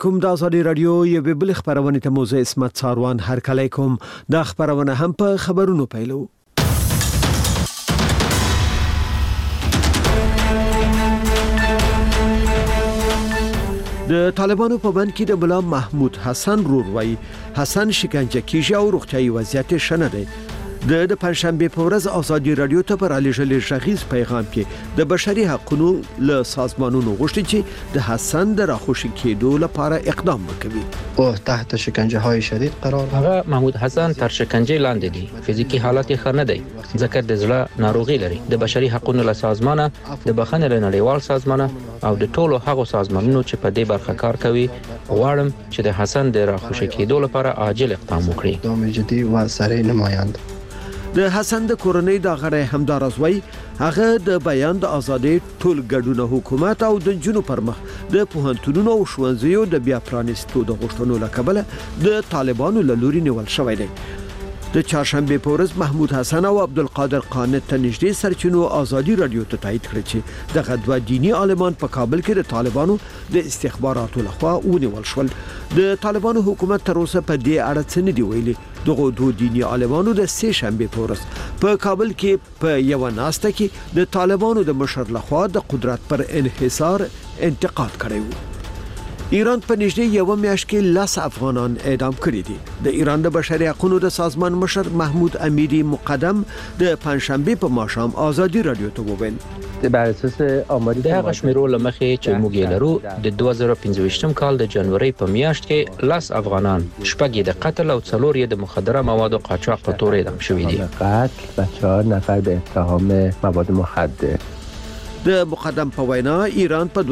کوم د ازادي رادیو یو بل خبرونه ته موزه اسمت څاروان هر کله کوم د خبرونه هم په خبرونو پیلو. د طالبانو په بند کې د ملا محمود حسن رورواي حسن شکنجه کیږي او روغتیايي وضعیت شنه دی. د پنځشنبه په ورځ ازادي رادیو ته پر علیجل شخص پیغام کې د بشري حقوقو له سازمانونو غوښتي چې د حسن د راخوشي کېدو لپاره اقدام وکړي. او تحت شکنجه های شدید قرار هغه محمود حسن تر شکنجه لاندې دی. فزیکی حالت یې ښه نه دی ځکه د زړه ناروغي لري. د بشري حقوقو له سازمانه د بخښنې له نړیوال سازمانه او د ټولو هغو سازمانونو چې په دې برخه کار کوي غواړم چې د حسن د راخوشي کېدو لپاره عاجل اقدام وکړي. اقدام جدي و سریع نمایند. د حسن د کورنۍ د غړي همدارزوي هغه د بیان د ازادۍ ټول ګډونه حکومت او د جنوب پر مخ د پوهنتونونو او ښوونځیو د بیا پرانیستو د غوښتنو لکبله د طالبانو له لوري نیول شوی دی. د چهارشنبه په ورځ محمود حسن او عبدالقادر قانت ته نږدې سرچینو ازادي رادیو ته تایید کړی چې د غدوه دینی عالمان په کابل کې د طالبانو د استخباراتو لخوا ونیول شول. د طالبانو حکومت تر اوسه په دې اړه څه نه دی ویلي. دغه دوه دینی عالمانو د سه شنبه په ورځ په کابل کې په یو ناسته کې د طالبانو د مشر لخوا د قدرت پر انحصار انتقاد کړی و. ایران په نږدې یو میاشت کې 10 افغانان اعدام کړي دي. د ایران د بشري حقوقو د سازمان مشر محمود امیری مقدم د پنځشنبه په ماښام ازادي رادیو ته وویل بر اساس آماری د هغه شمیرو لمخې چې موږ یې لرو د 2015 کال د جنوري په میاشت کې 10 افغانان شپږ د قتل او څلور د مخدره موادو قاچاق په تور اعدام شوي دي. قتل و 4 نفر به اتهام مواد مخدر. د مقدم په وینا ایران په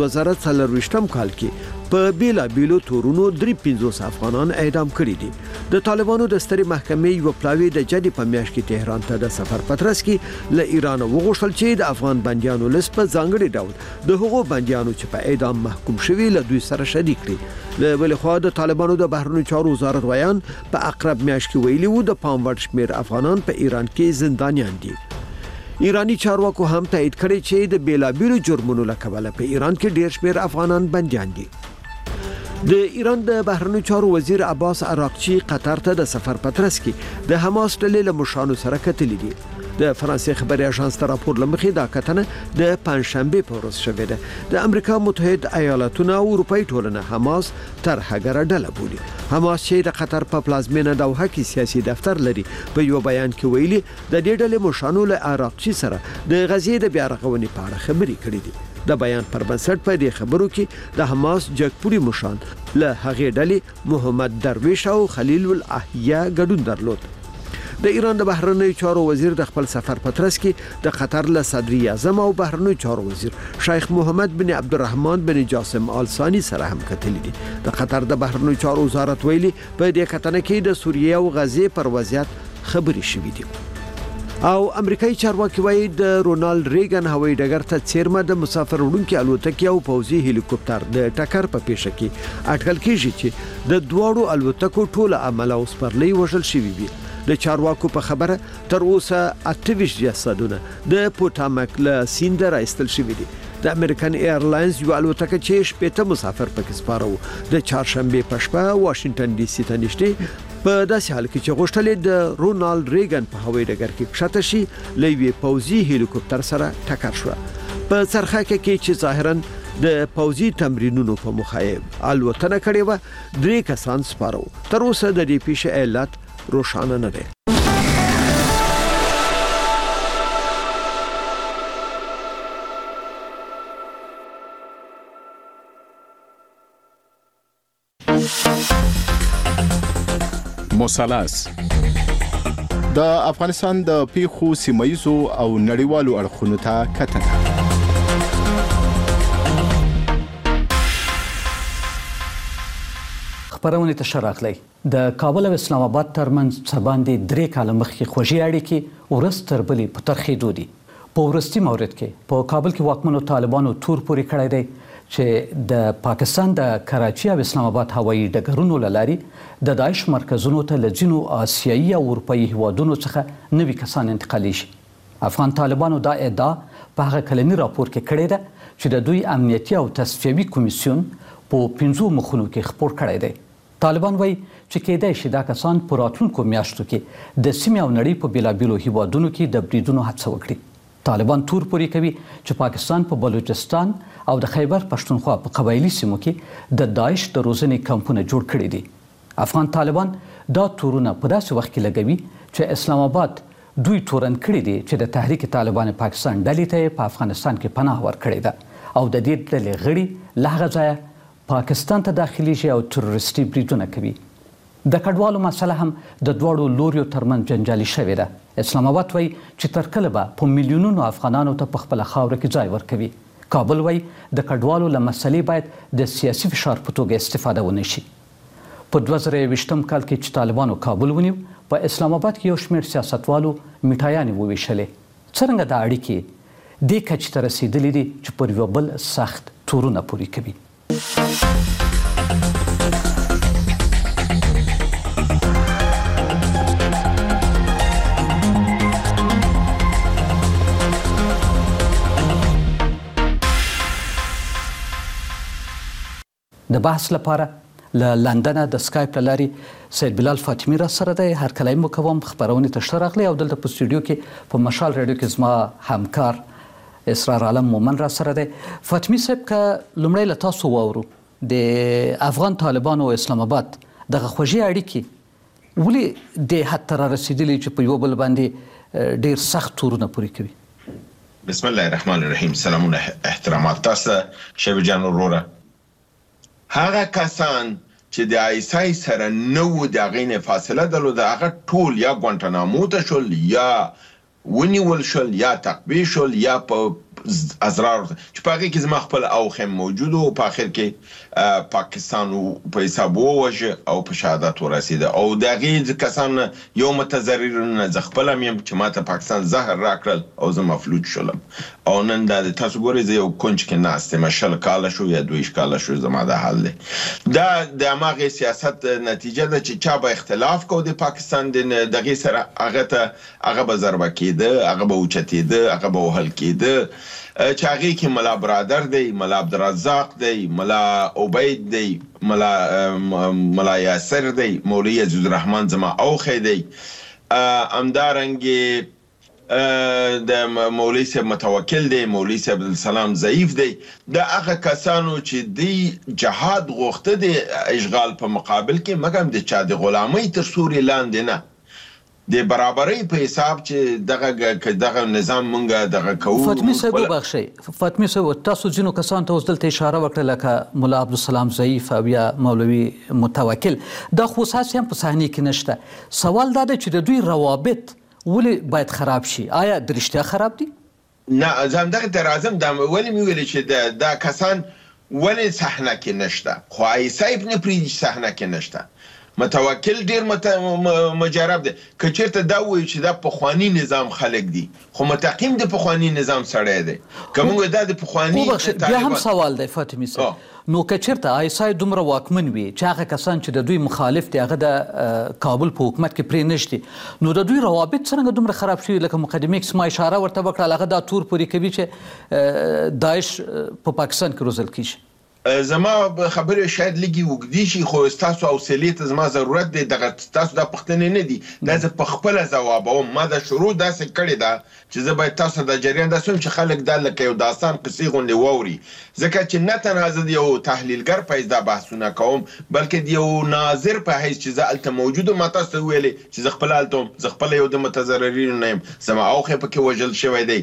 2023 کال کې په بیلا بیلو تورونو 350 افغانان اعدام کړي دي. د طالبانو د ستري محکمې یو پلاوی د جدي په میاشت کې تهران ته د سفر پترس کې له ایران وغوښتل چې د افغان بنديانو لست په ځانګړي ډول د هغو بنديانو چې په اعدام محکوم شوي له دوی سره شریک کړي. له بل خوا د طالبانو د بهرنیو چارو وزارت ویان په اقرب میاشت کې ویلي وو د پام وړ شمیر افغانان په ایران کې زندانیان دي. ایرانی چارواکو هم تایید کړی چې د بیلابیلو جرمونو لکبله په ایران کې ډیر شمیر افغانان بنديان دي. د ایران د بهرنیو چارو وزیر عباس عراقچی قطر ته د سفر پترس کې د حماس ډلې له مشرانو سره کتلې دي. د فرانسې خبري اژانس ته راپور لمخې دا کتنه د پنځشنبه په ورځ شوې ده. د امریکا متحده ایالاتونو او اروپאי ټولنه حماس تر هغه ډله بولي. حماس چې د قطر په پلازمینه دوحه کې سیاسي دفتر لري په یو بیان کې ویلي د دې ډلې مشرانو له عراقچی سره د غزې د بیا رغونې په اړه خبرې کړې دي. د بیان پر بنسټ په دې خبرو کې د حماس جګپوري مشران له هغې ډلې محمد درویش او خلیل الاحیا ګډون درلود. د ایران د بهرنیو چارو وزیر د خپل سفر پترس کې د قطر له صدر اعظم او بهرنیو چارو وزیر شیخ محمد بن عبدالرحمن بن جاسم آل ثانی سره هم کتلې دي. د قطر د بهرنیو چارو وزارت ویلي په دې کتنه کې د سوریه او غزې پر وضعیت خبرې شوې دي. او امریکایي چارواکي وایي د رونالد ریګن هوایي ډګر ته څیرمه د مسافر وړونکي الوتکې او پوځي هلیکوپټر د ټکر په پیښه کې اټکل کیږي چې د دواړو الوتکو ټول عمله اوس پرلې وژل شوي وي. د چارواکو په خبره تر اوسه 28 جسدونه د پوټامک له سیند راایستل شوي دي. د امریکن ایرلاینز یو الوتکه چې 80 مسافر پکې سپاره وو د چهارشنبه په شپه واشنگټن ډي سي ته نږدې په داسې حال کې چې غوښتل د رونالد ریګن په هوایي ډګر کې کښته شي لوی پوځي هلیکوپټر سره ټکر شو. په څرخکه کې چې ظاهرا د پوځي تمرینونو په مخایب الوتنه کړې و 3 کسان سپاره وو. تر اوسه د دې پیښې علت روښانه نه دی. مثلث د افغانستان د پیښو سیمایزو او نړیوالو اړخونو ته کتنه. خبرونه ته شراغلی د کابل او اسلام آباد ترمنځ څرباندې 3 کال مخکې خوږی اړیکې ورځ تر بلې په ترخېدو دي. په وروستي مورد کې په کابل کې واکمنو طالبانو تور پورې کړی دی چې د پاکستان د کراچي او اسلام آباد هوایي ډګرونو له لارې د داعش مرکزونو ته له ځینو آسیایي او اروپایي هیوادونو څخه نوي کسان انتقالي شي. افغان طالبانو دا ادعا په هغه کلني راپور کې کړې ده چې د دوی امنیتي او تصفیوي کمیسیون په 5 مخونو کې خپور کړی دی. طالبان وایي چې کېدای شي دا کسان په راتلونکو میاشتو کې د سیمې او نړۍ په بیلابیلو هیوادونو کې د بریدونو هڅه وکړي. طالبان تور پورې کوي چې پاکستان په بلوچستان او د خیبر پښتونخوا په قبایلي سیمو کې د داعش د روزنې کمپونه جوړ کړي دي. افغان طالبان دا تورونه په داسې وخت کې لګوي چې اسلام آباد دوی تورن کړي دي چې د تحریک طالبان پاکستان ډلې ته په افغانستان کې پناه ورکړې ده او د دې ډلې غړي له هغه ځایه پاکستان ته داخليږي او تروریستي بریدونه کوي. د کډوالو مسله هم د دواړو لوریو ترمنځ جنجالي شوې ده. اسلام آباد وایي چې تر کله به په میلیونونو افغانانو ته په خپله خاوره کې ځای ورکوي. کابل وایي د کډوالو له مسلې باید د سیاسي فشار په توګه استفاده ونه شي. په 2020 کال کې چې طالبانو کابل ونیو، په اسلام آباد کې یو شمېر سیاستوالو میټایانې وویشلې. څرنګه دا اړیکې دې کچې ته رسېدلې دي چې پر یو بل سخت تورونه پورې کوي. د بحث لپاره له لندن د سکایپ له لارې سید بلال فاطمی را سره دی. هرکلی مو کوم، خپرونې ته ښه راغلی. او دلته په سټوډیو کې په مشال رادیو کې زما همکار اسرار عالم مومن را سره دی. فاطمی صاحب، که لومړی له تاسو واورو د افغان طالبانو او اسلام آباد دغه خوږې اړیکې ولې دې حد ته را رسېدلي چې په یو بل باندې ډېر سخت تورونه پورې کوي؟ بسم الله الرحمن الرحیم. سلامونه، احترامات تاسو شبي جان وروره. هغه کسان چې د آیسای سره نو د غینه فاصله درلوده، هغه ټول یا ګوانټانامو ته شول، یا ونیول شول، یا تقبیه شول، یا په ازرار چې په هغه کې زما خپل اوخم موجود او په اخر کې پاکستان په حساب ووجه او په شهادت ورسیده. او دغه کسان یو متضررون ز خپل مې چې ماته پاکستان زهر راکړل او زه مفلوج شولم. او نن د تاسو ګورئ زه یو کونج کې ناسته مشل کاله شو یا 2 کاله شو زما د حل دی. دا د هغه سیاست نتیجه ده چې چا به اختلاف کو د پاکستان دغه سره هغه به ضربه کېده، هغه به اوچتېده، هغه به وهل کېده. چې هغه کې ملا برادر دی، ملا عبدالرزاق دی، ملا عبید دی، ملا یاسر دی، مولوی عزیز الرحمن زما اوخی دی، همدارنګه د مولوی صاحب متوکل دی، مولوی صاحب عبدالسلام ضعیف دی. د هغه کسانو چې دی جهاد غوښته دی اشغال په مقابل کې، مګر د چا د غلامۍ تر سوري لاندې نه، د برابرۍ په حساب چې دغه نظام مونږه دغه کوو. فاطمی صاحب وبخښئ، فاطمی صاحب تاسو ځینو کسانو ته اوس دلته اشاره وکړه لکه ملا عبدالسلام ضعیف او یا مولوي متوکل، دا خصوص هم په صحنې کې نشته. سوال دا دی چې د دوی روابط ولې باید خراب شي؟ آیا د رښتیا خراب دي؟ نه، زه همدغه ته راځم. دا ولې مې ویلې چې دا کسان ولې صحنه کې نشته، خو ایسایب نه پرېږدي چې صحنه کې نشته. متوکل ډیر مجرب دی. که چیرته دا وایي چې دا پخوانی نظام خلک دي، خو متقیم د پخوانی نظام سړی دی. که موږ دا د پخوانی بیا هم سوال دی فاطمی صاحب، نو که چیرته آیسای دومره واکمن وي چې هغه کسان چې د دوی مخالف دي هغه د کابل په حکومت کې پرې نشدي، نو د دوی روابط څرنګه دومره خراب شوي؟ لکه مقدمې کې ما اشاره ورته وکړه، هغه دا تور پورې کوي چې داعش په پاکستان کې روزل کیږي. زما خبره شاید لګي وګدي شي، خو تاسو حوصله ته زما ضرورت دی. دغه تاسو د پښتنې نه دي، دا زه په خپل ځواب او ما د شروع داسې کړی دا چې زه باید تاسو د جریان داسوم چې خلک دا لکه یو داستان قصې غوندې واوري، ځکه چې نه تنها زه د یو تحلیلګر په حیث دا بحثونه کوم، بلکې د یو ناظر په حیث چې زه هلته موجود وم. ما تاسو ته ویلې چې زه خپله هلته وم، زه خپله یو د متضررینو نه یم، زما اوښی پکې وژل شوی دی.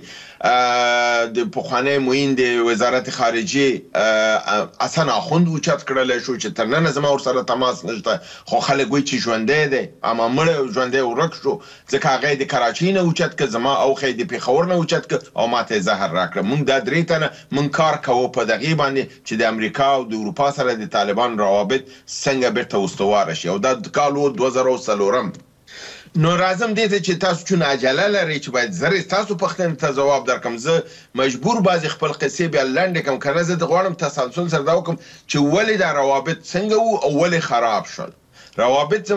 د پخوانی معین د وزارت خارجې حسن اخوند اوچت کړلی شو چې تر ننه زما ورسره تماس نشته، خو خلک وایي چې ژوندی دی، اما مړی ژوندی ورک شو، ځکه هغه یې د کراچۍ نه اوچت کړه، زما اوښی د پېښور نه اوچت کړه او ما ته یې زهر راکړه. موږ دا 3 تنه موږ کار کوو په دغې باندې چې د امریکا او د اروپا سره د طالبان روابط څنګه بیرته استواره شي، او دا کال و 2004. نو راځم دې ته چې تاسو چون عجله لرئ چې باید زر تاسو پوښتنې ته ځواب درکړم. زه مجبور بعضې خپل قصې بیا لنډې کړم، که نه زه غواړم تسلسل سره دا وکړم چې ولې دا روابط څنګه وو او ولې خراب شول. روابط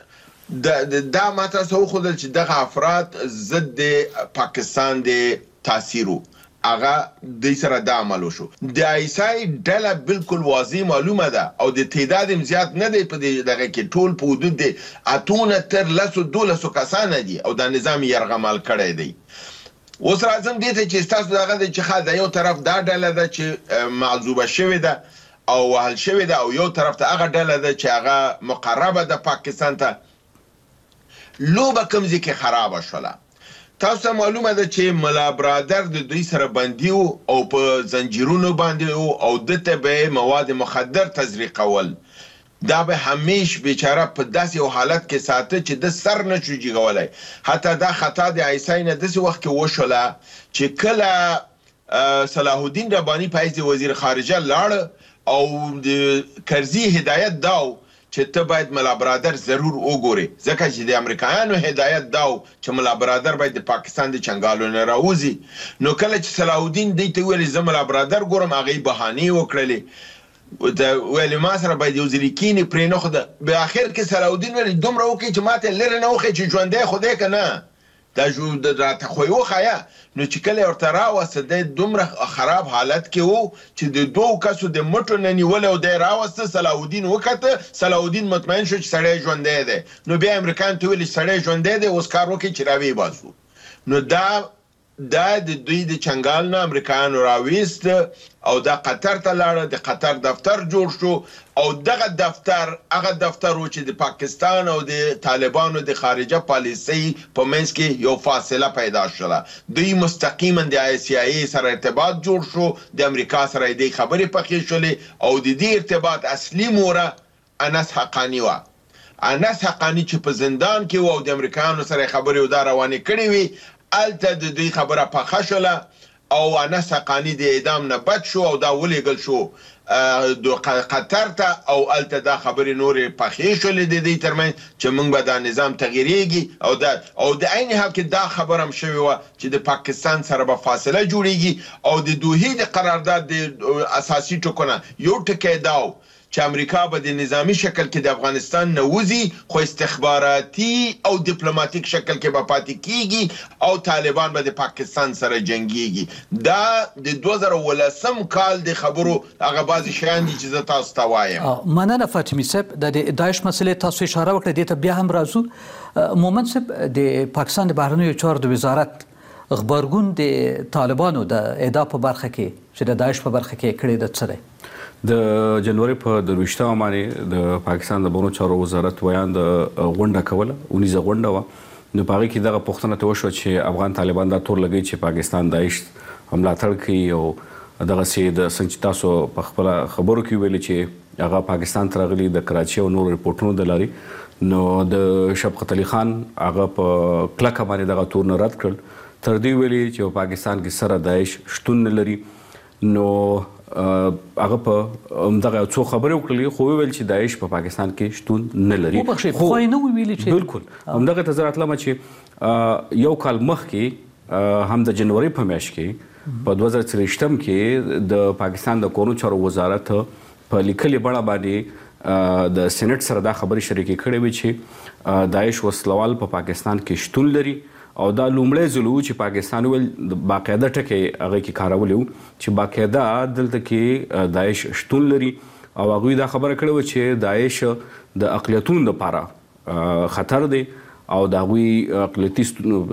دا ما تاسو وښودل چې دغه افراد ضد د پاکستان د تاثیر وو، هغه د سره د عمل وشو د ایسای ډله بالکل واضح معلومه ده او د تعداد زیات نه دی په دغه کې ټول په حدود د اتونه تر 12 کسان دي او د نظام يرغمال کړی دی اوس راځم دې ته چې تاسو دغه چې خاله یو طرف دا ډله ده چې معذوبه شوې ده او وهل شوې ده او یو طرف ته هغه ډله ده چې هغه مقربه ده پاکستان ته لوبه کوم ځکه خراب شوله تاسو معلومه ده چې ملا برادر د دوی سره بندي او په زنجیرونو باندې او دته به مواد مخدر تزریقول دا به همیش بیچاره په داسې حالت کې ساته چې د سر نه چوجي غولای حتی دا خطا د عیسی نه داسې وخت کې وشوله چې کله صلاح الدین ربانی په وزیر خارجه لاړ او د کرزي هدایت داو چې ته باید ملا برادر ضرور وګوري ځکه چې د امریکایانو هدایت داو چې ملا برادر باید د پاکستان د چنګالو نه راوځي نو کله چې صلاح الدین دې ته ویل زه ملا برادر ګورم هغه بهانه وکړلې د ویل ما سره باید یو ځلیکینی پرې نه خو به اخر کې صلاح الدین ویل دومره وکړي چې ماته لره نه وخی چې ژوندې خدای کنه دا جو د راته خو یو خیا نو چې کله ورته راوسته د دومره خراب حالت کې وو چې د دوه کسو د مټو نه نیول او د راوسته صلاح الدین وکړه صلاح الدین مطمئن شو چې سړی ژوندې دی نو بیا امریکایان ته ویل سړی ژوندې دی اوس کار وکړي چې راوي باسو نو دا د دوی د چنګال نه امریکایانو راويست او دا قطر ته لاړ د قطر دفتر جوړ شو او دغه دفتر هغه دفتر و چې د پاکستان او د طالبانو د خارجه پالیسي په منځ کې یو فاصله پیدا شوه دوی مستقیما د ICIA سره ارتباط جوړ شو د امریکا سره د خبرې پخې شولې او د دې ارتباط اصلي موره انس حقانی و انس حقانی چې په زندان کې او د امریکایانو سره خبرې ودا روانې کړې وي الته د دوی خبره پخه شوله او انس حقانی د اعدام نه بچ شو او دا ولېګل شو د قطر ته او الته دا خبرې نورې پخې شولې د دې ترمنځ چې موږ به دا نظام تغییرېږي او د عین حال کې دا خبره هم شوې وه چې د پاکستان سره به فاصله جوړېږي او د دوحې د قرارداد د اساسي ټکو نه یو ټکی دا و چې امریکا به د نظامی شکل کې د افغانستان نه وځي خو استخباراتي او ډیپلوماټیک شکل کې به پاتې کیږي او طالبان به د پاکستان سره جنگيږي دا د 2013 کال د خبرو هغه بعضی شیان دي چې زه تاسو ته وایم مننه فاطمی صاحب د داعش مسلې تاسو اشاره وکړه دې ته بیا هم راځو مومن صاحب د پاکستان د بهرنیو چارو د وزارت خبرګون د طالبانو د اعدام په برخه کې چې د داعش په برخه کې کړی د څه د جنوري په 22 باندې د پاکستان د بهرنیو چارو وزارت ویان د غونډه کوله اونیزه غونډه و نو په هغه کې دغه پوښتنه ته وشو چې افغان طالبان دا تور لګي چې پاکستان داعش ملاتړ کوي او دغه سي د څنګه تاسو په خپل خبرو کې ویلي چې هغه پاکستان ته راغلي د کراچي او نور ریپورتونو د لاري نو د شفقت علي خان هغه په کلکه باندې دغه تور نه رد کړ تر دې ویلي چې پاکستان کې سره داعش شتون نه لري نو هغه په دغه څو خبرې وکړلې خو ویل چې داعش په پاکستان کې شتون نه لري خو نه ویلي چې بالکل همدغه تزرات لمه چې یو کال مخکې هم د جنوري په میاشت کې په 2023 کې د پاکستان د کورونو چارو وزارت په لیکلي بڼه باندې د سېنات سره دا خبرې شریکې کړې وي چې داعش وسلوال په پاکستان کې شتون لري او دا لومړی ځل و چې پاکستان ول باقاعده ټکی هغه کې کارولي و چې باقاعده دلته کې داعش شتون لري او هغوی دا خبره کړې وه چې داعش د اقلیتونو لپاره خطر دی او د هغوی اقلیتي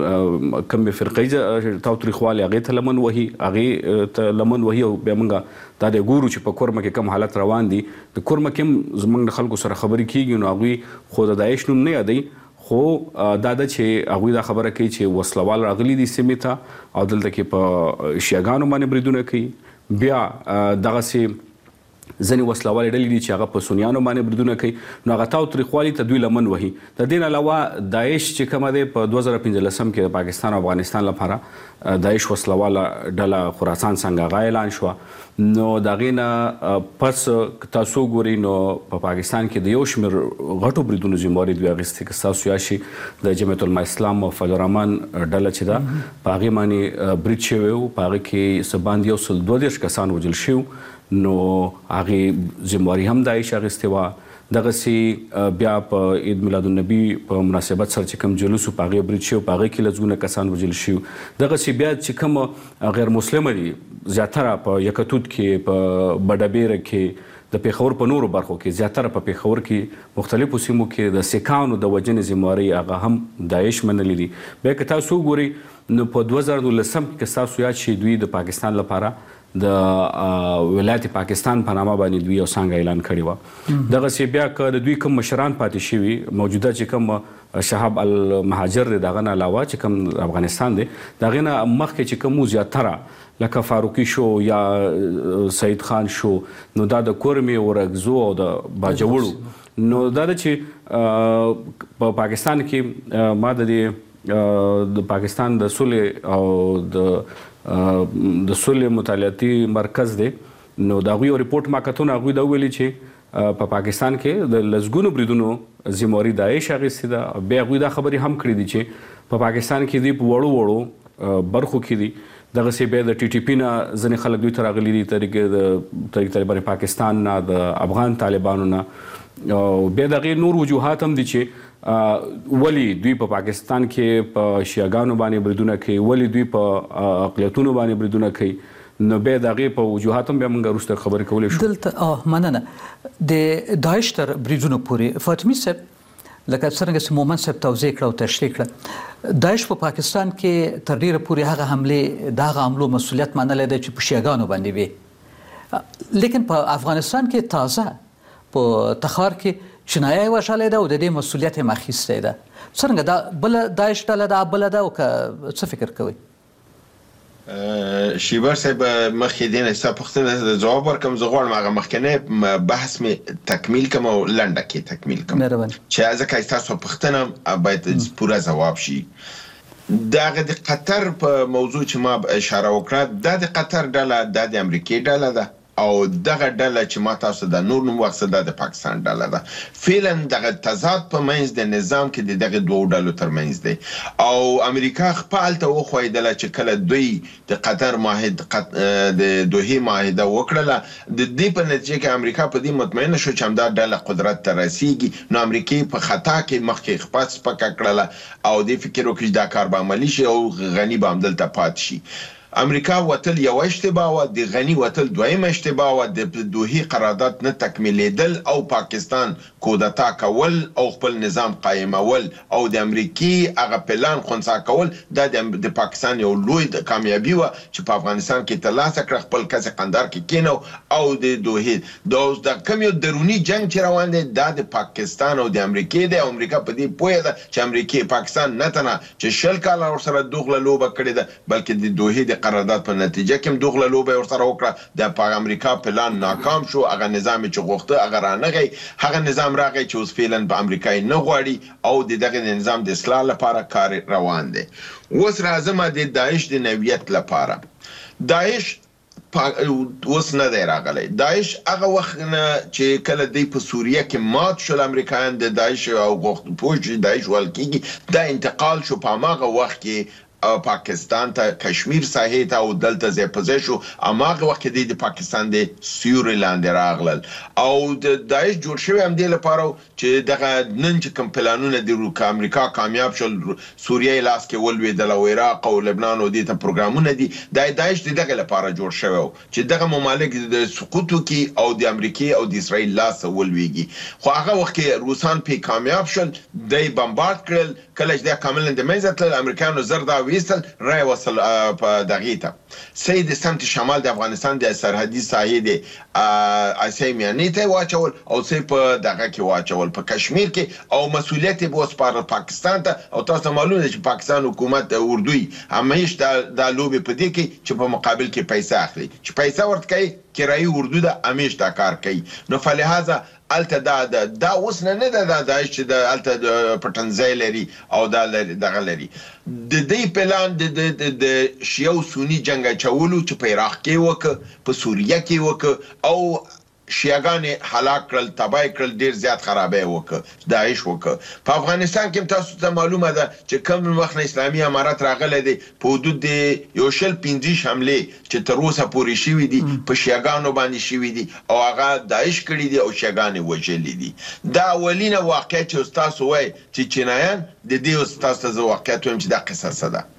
کومې فرقې تاوتریخوالي هغې ته لمن وهي هغې ته لمن وهي او بیا موږ دا د ګورو چې په کورمه کې کوم حالت روان دي د کورمه کې هم زموږ د خلکو سره خبرې کېږي نو هغوی خو د داعش نوم نه یادوي خو دا د چې هغوی دا خبره کوي چې وسلوال راغلي دي سیمې ته او دلته کې په شیعاګانو باندې بریدونه کوي بیا دغسې ځینې وسلوالې ډلې دي چې هغه په سنیانو باندې بریدونه کوي نو هغه تاوتریخوالي ته دوی لمن وهي د دې نه علاوه داعش چې کومه دی په 2015 کې د پاکستان او افغانستان لپاره داعش وسلواله ډله خراسان څنګه هغه اعلان شوه نو د هغې نه پس تاسو ګورئ نو په پاکستان کې د یو شمېر غټو بریدونو ذمهواري دوی اخیستې که ستاسو یاد شي د جمعیت العلماء اسلام او فضل الرحمن ډله چې ده په هغې باندې برید شوی و په هغې کې څه باندې 132 کسان وژل شوي نو هغې ذمهواري هم داعش اخیستې وه دغه سي بیا په عید میلاد النبی په مناسبت سره چې کوم جلوس په هغه برید شو په هغه کې لزګونه کسان وژل شو دغه سي بیا چې کوم غیر مسلمان دي زیاتره په یکتوت کې په بډابیر کې د پیښور په نورو برخو کې زیاتره په پیښور کې مختلفو سیمو کې د سکانو د وجنې ذمہواری هغه هم داعش منلې دي بیا که تاسو ګوري نو په 2019 کې تاسو یاد شي دوی د پاکستان لپاره د ولایت پاکستان په نامه باندې دوی یو څنګه اعلان کړی و دغه سی بیا که د دوی کوم مشران پاتې شوي موجوده چې کوم شهاب المهاجر دی دغه نه علاوه چې کوم افغانستان دی دغه نه مخکې چې کوم زیاتره لکه فاروقي شو یا سعید خان شو نو دا د کورمي ورغزو او د باجوړو نو دا چې په پاکستان کې ما د پاکستان د صلح او د صلح مطالعاتي مرکز دی نو دا غوي ریپورت ما کتون غوي دا ویلي چې په پاکستان کې د لزګونو بریدونو ذمہواری داعش اخیستې ده بیا غوي دا خبري هم کړې دي چې په پاکستان کې دی په وړو برخو کې دي دغه سی به د ټي ټي پی نه ځنې خلک دوی ته راغلي دي طریق طالبان پاکستان نه د افغان طالبانو نه او بیا دغه نور وجوهات هم دي چې ولی دوی په پاکستان کې په شیعاګانو باندې بریدونه کوي ولی دوی په اقلیتونو باندې بریدونه کوي نو به دغه په وجوهات هم بیا موږ وروسته خبرې کولې شو دلته مننه د داعش تر بریدونو پورې فاطمي صاحب لکه څنګه چې مومن صاحب توضیح کړ او تشریح کړ داعش په پاکستان کې تر ډیره پورې هغه حمله دغه عملو مسولیت منلې ده چې په شیعاګانو باندې وي لیکن په افغانستان کې تازه په تخار کې چنایي وشاله ده او د دې مسولیت هم اخیسته ده څنګه دا بل داعش ډله ده بل ده او څه فکر کوي شیبر صاحب مخکې دینه حساب پختنه جواب ورکم زه غواړم هغه مخکنه بحث می تکمیل کوم او لنډه کې تکمیل کوم چې ځکه تاسو پختنه باید پوره جواب شي دغه د قطر په موضوع چې ما اشاره وکړه د قطر ډله د امریکای ډله ده او دغه ډله چې ما تاسو د نور نوم وخت د پاکستان ډله ده فعلا دغه تضاد په منځ د نظام کې دغه دوه ډلو ترمنځ دی او امریکا خپل ته وخویدل چې کله دوی د قطر معاهده د دوه معاهده وکړه د دې په نتیجه کې امریکا په دې مطمئنه شو چې همدا ډله قدرت ته رسیږي نو امریکای په خطا کې مخکې خپل سپک کړله او د فکر وکړي دا کار به عملی شي او غنی به عمدل ته پات شي امریکا وتل یو اشتباه و د غنی وتل دویم اشتباه و د دوه قرارداد نه تکمیلیدل او پاکستان کودتا کول او خپل نظام قائمول او د امریکای هغه پلان خونسا کول د پاکستان یو لوی کامیابی و چې په افغانستان کې ترلاسه کړ خپل کس قندار کې کینو او د دوه د کوم یو درونی جنگ چې روان دی د پاکستان او د امریکای د امریکا په دې پوهه ده چې امریکای پاکستان نه تنه چې شل کال سره دوغله لوبه کړې ده بلکې د دوه قرارداد په نتیجه کې دوغله لوبه ورسره وکړه د امریکا پلان ناکام شو هغه نظام چې غوښته هغه رانغی هغه نظام راغی چې اوس فعلا په امریکای نه غواړي او دغه نظام د اصلاح لپاره کار روان دی اوس راځم د داعش د نوعیت لپاره داعش اوس نه دی راغلی داعش هغه وخت نه چې کله دی په سوریه کې مات شول امریکایان د داعش او غوښت پوه داعش ولکېږي دا انتقال شو په هغه وخت کې پاکستان ته کشمیر ساحې ته او دلته ځای په ځای شو اماغه وخت کې د پاکستان د سیوري لاندې راغلل او د داعش جوړ شوی هم دی لپاره چې دغه نن چې کوم پلانونه د امریکا کامیاب شول سوریه لاس کې ولوېدل او عراق او لبنان او دې ته پروګرامونه دي د داعش دغه لپاره جوړ شوی چې دغه ممالک د سقوط کی او د امریکای او د اسرائیل لاس ولويږي خو هغه وخت کې روسان په کامیاب شول د بمبارد کړل کله چې د کامل د منځتل امریکانو زردا ویستل رای وصل په دغه ته سید سمت شمال د افغانستان د سرحدي ساحې د اسیمیاني ته واچول او سې په دغه کې واچول په کشمیر کې او مسولیت به وسپارل پاکستان ته او تاسو معلومه ده چې پاکستان حکومت اردوی همیش د لوبي په دې کې چې په مقابل کې پیسې اخلي چې پیسې ورته کوي کرایي اردو د همیش دا کار کوي نو فلهذا الته دا اوس نه ده چې د الته پټنځای لري او دغه لري د دې پلان د شیعو سنی جنگ چولو چې په عراق کې وک په سوریه کې وک او شیعاګانې هلاک کړل، تباه کړل، ډیر زیات خرابې وکړ، داعش وکړ. په افغانستان کې تاسو ته معلومه ده چې کوم وخت نه اسلامي امارات راغلی دی، په حدود د 150 حملې چې تر اوسه پورې شوي دي په شیعاګانو باندې شوي دي او هغه داعش کړي دي او شیعاګانې وژلي دي. دا اولینه واقعه چې تاسو وایي چې چینایان د دې تاسو ته زه واقعیت وایم چې دا قصه ده.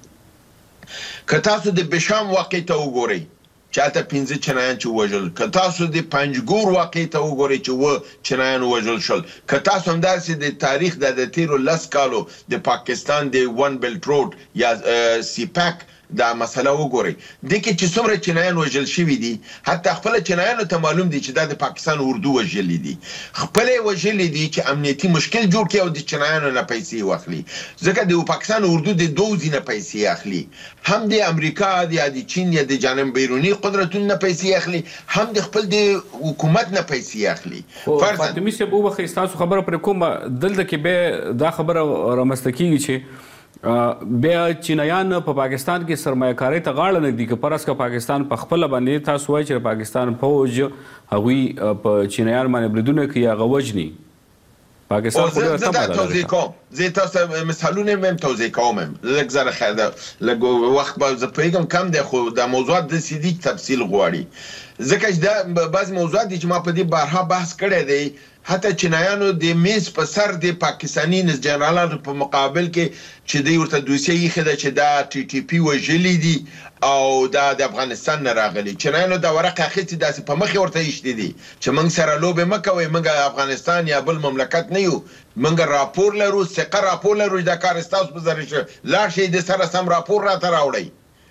که تاسو د بشام واقع ته وګورئ چاته 15 چینایان چې وژل، که تاسو د پنجګور واقع ته وګورئ چې چینایان وژل شول، که تاسو همداسې د تاریخ د تیرو 10 کالو د پاکستان د ون بیلټ روډ یا سی پاک دا مسله وګورئ، د کې چې څومره چینایان وژل شوي دي، حتی خپل چینایانو ته معلوم دي چې دا د پاکستان اردو وژلي دي، خپل وژلي دي چې امنیتي مشکل جوړ کړي او د چینایانو نه پیسې واخلي، ځکه د پاکستان اردو د دوزي نه پیسې اخلي، هم د امریکا یا د چین یا د جانب بیرونی قدرتونو نه پیسې اخلي، هم د خپل د حکومت نه پیسې اخلي. فاطمي صاحب وبخښئ ستاسو خبره پرې کومه، دلته کې به دا خبره رامنځته کېږي چې بیا چینایان په پاکستان کې سرمایه‌کارۍ ته غاړه نږدي که پرس که پاکستان په خپله باندې تاسو وایئ چې پاکستان فوج هغوی په چینایان باندې بریدونه کوي، هغه وژني. پاکستان خو ډېره تمه ده. توضیح کوم، زه تاسو مثالونه مې هم توضیح کوم، لږ زره خیر ده، لږ وخت به زه پوهېږم کم دی، خو دا موضوعات داسې دي تفصیل غواړي، ځکه چې دا بعضې موضوعات دي چې ما په دې بارها بحث کړی دی. حتی چینایانو د میز په سر د پاکستاني جنرالانو په مقابل کې چې دوی ورته دوسیه ایښې ده چې دا ټي ټي پي وژلي دي او دا د افغانستان نه راغلي، چینایانو دا ورقه اخیستې داسې په مخې ورته ایښتې دي چې موږ سره لوبې مه کوئ، موږ افغانستان یا بل مملکت نه یو، موږ راپور لرو، ثقه راپور لرو چې دا کار ستاسو په ذریعه شوی، لاړ شئ د سره سم راپور راته راوړئ.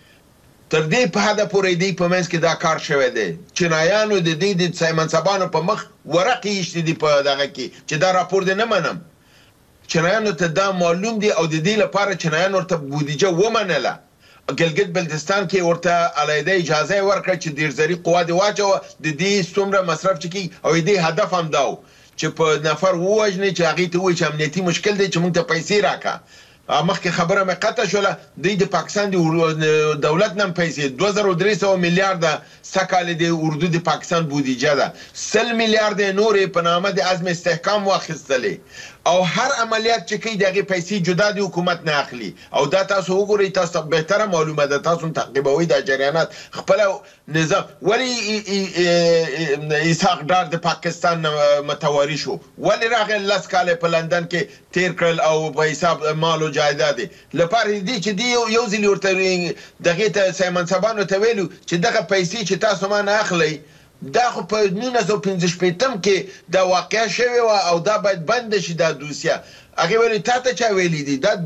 تر دې په حده پورې دی په منځ کې دا کار شوی دی. چینایانو د دې د منصبانو په مخ ورقې ایښتې دي په دغه کې چې دا راپور دې نه منم. چینایانو ته دا معلوم دی او د دې لپاره چینایان ورته بودیجه ومنله. ګلګت بلتستان کې ورته علیحده اجازه ورکړه چې ډیرزري قوا دې واچوه، د دې څومره مصرف چې کېږي او د دې هدف هم دا و چې په نفر ووژني چې هغې ته ووایي چې امنیتي مشکل دی چې موږ ته پیسې راکړه. مخکې خبره مې قطع شوله، دوی د پاکستان د دولت نه هم پیسې 2300 میلیارده سږکال د اردو د پاکستان بودیجه ده، 100 میلیارده نورې په نامه د عزم استحکام واخیستلې او هر عملیات چې کوي د هغې پیسې جدا د حکومت نه اخلي. او دا تاسو وګورئ، تاسو بهتره معلومه ده، تاسو هم تعقیبوئ دا جریانات، خپله نظام. ولې اسحاق ډار د پاکستان نه متواري شو؟ ولې راغی 10 کاله په لندن کې تیر کړل او په حساب مال او جایداد لپاره دي چې دی یو ځل ورته دغه ته سیمنصبانو ته ویلو چې دغه پیسې چې تاسو ما نه اخلي دا خو په 1915 کې دا واقع شوی و او دا باید بند شي دا دوسیه. هغه ویلي تا ته چا ویلي دي دا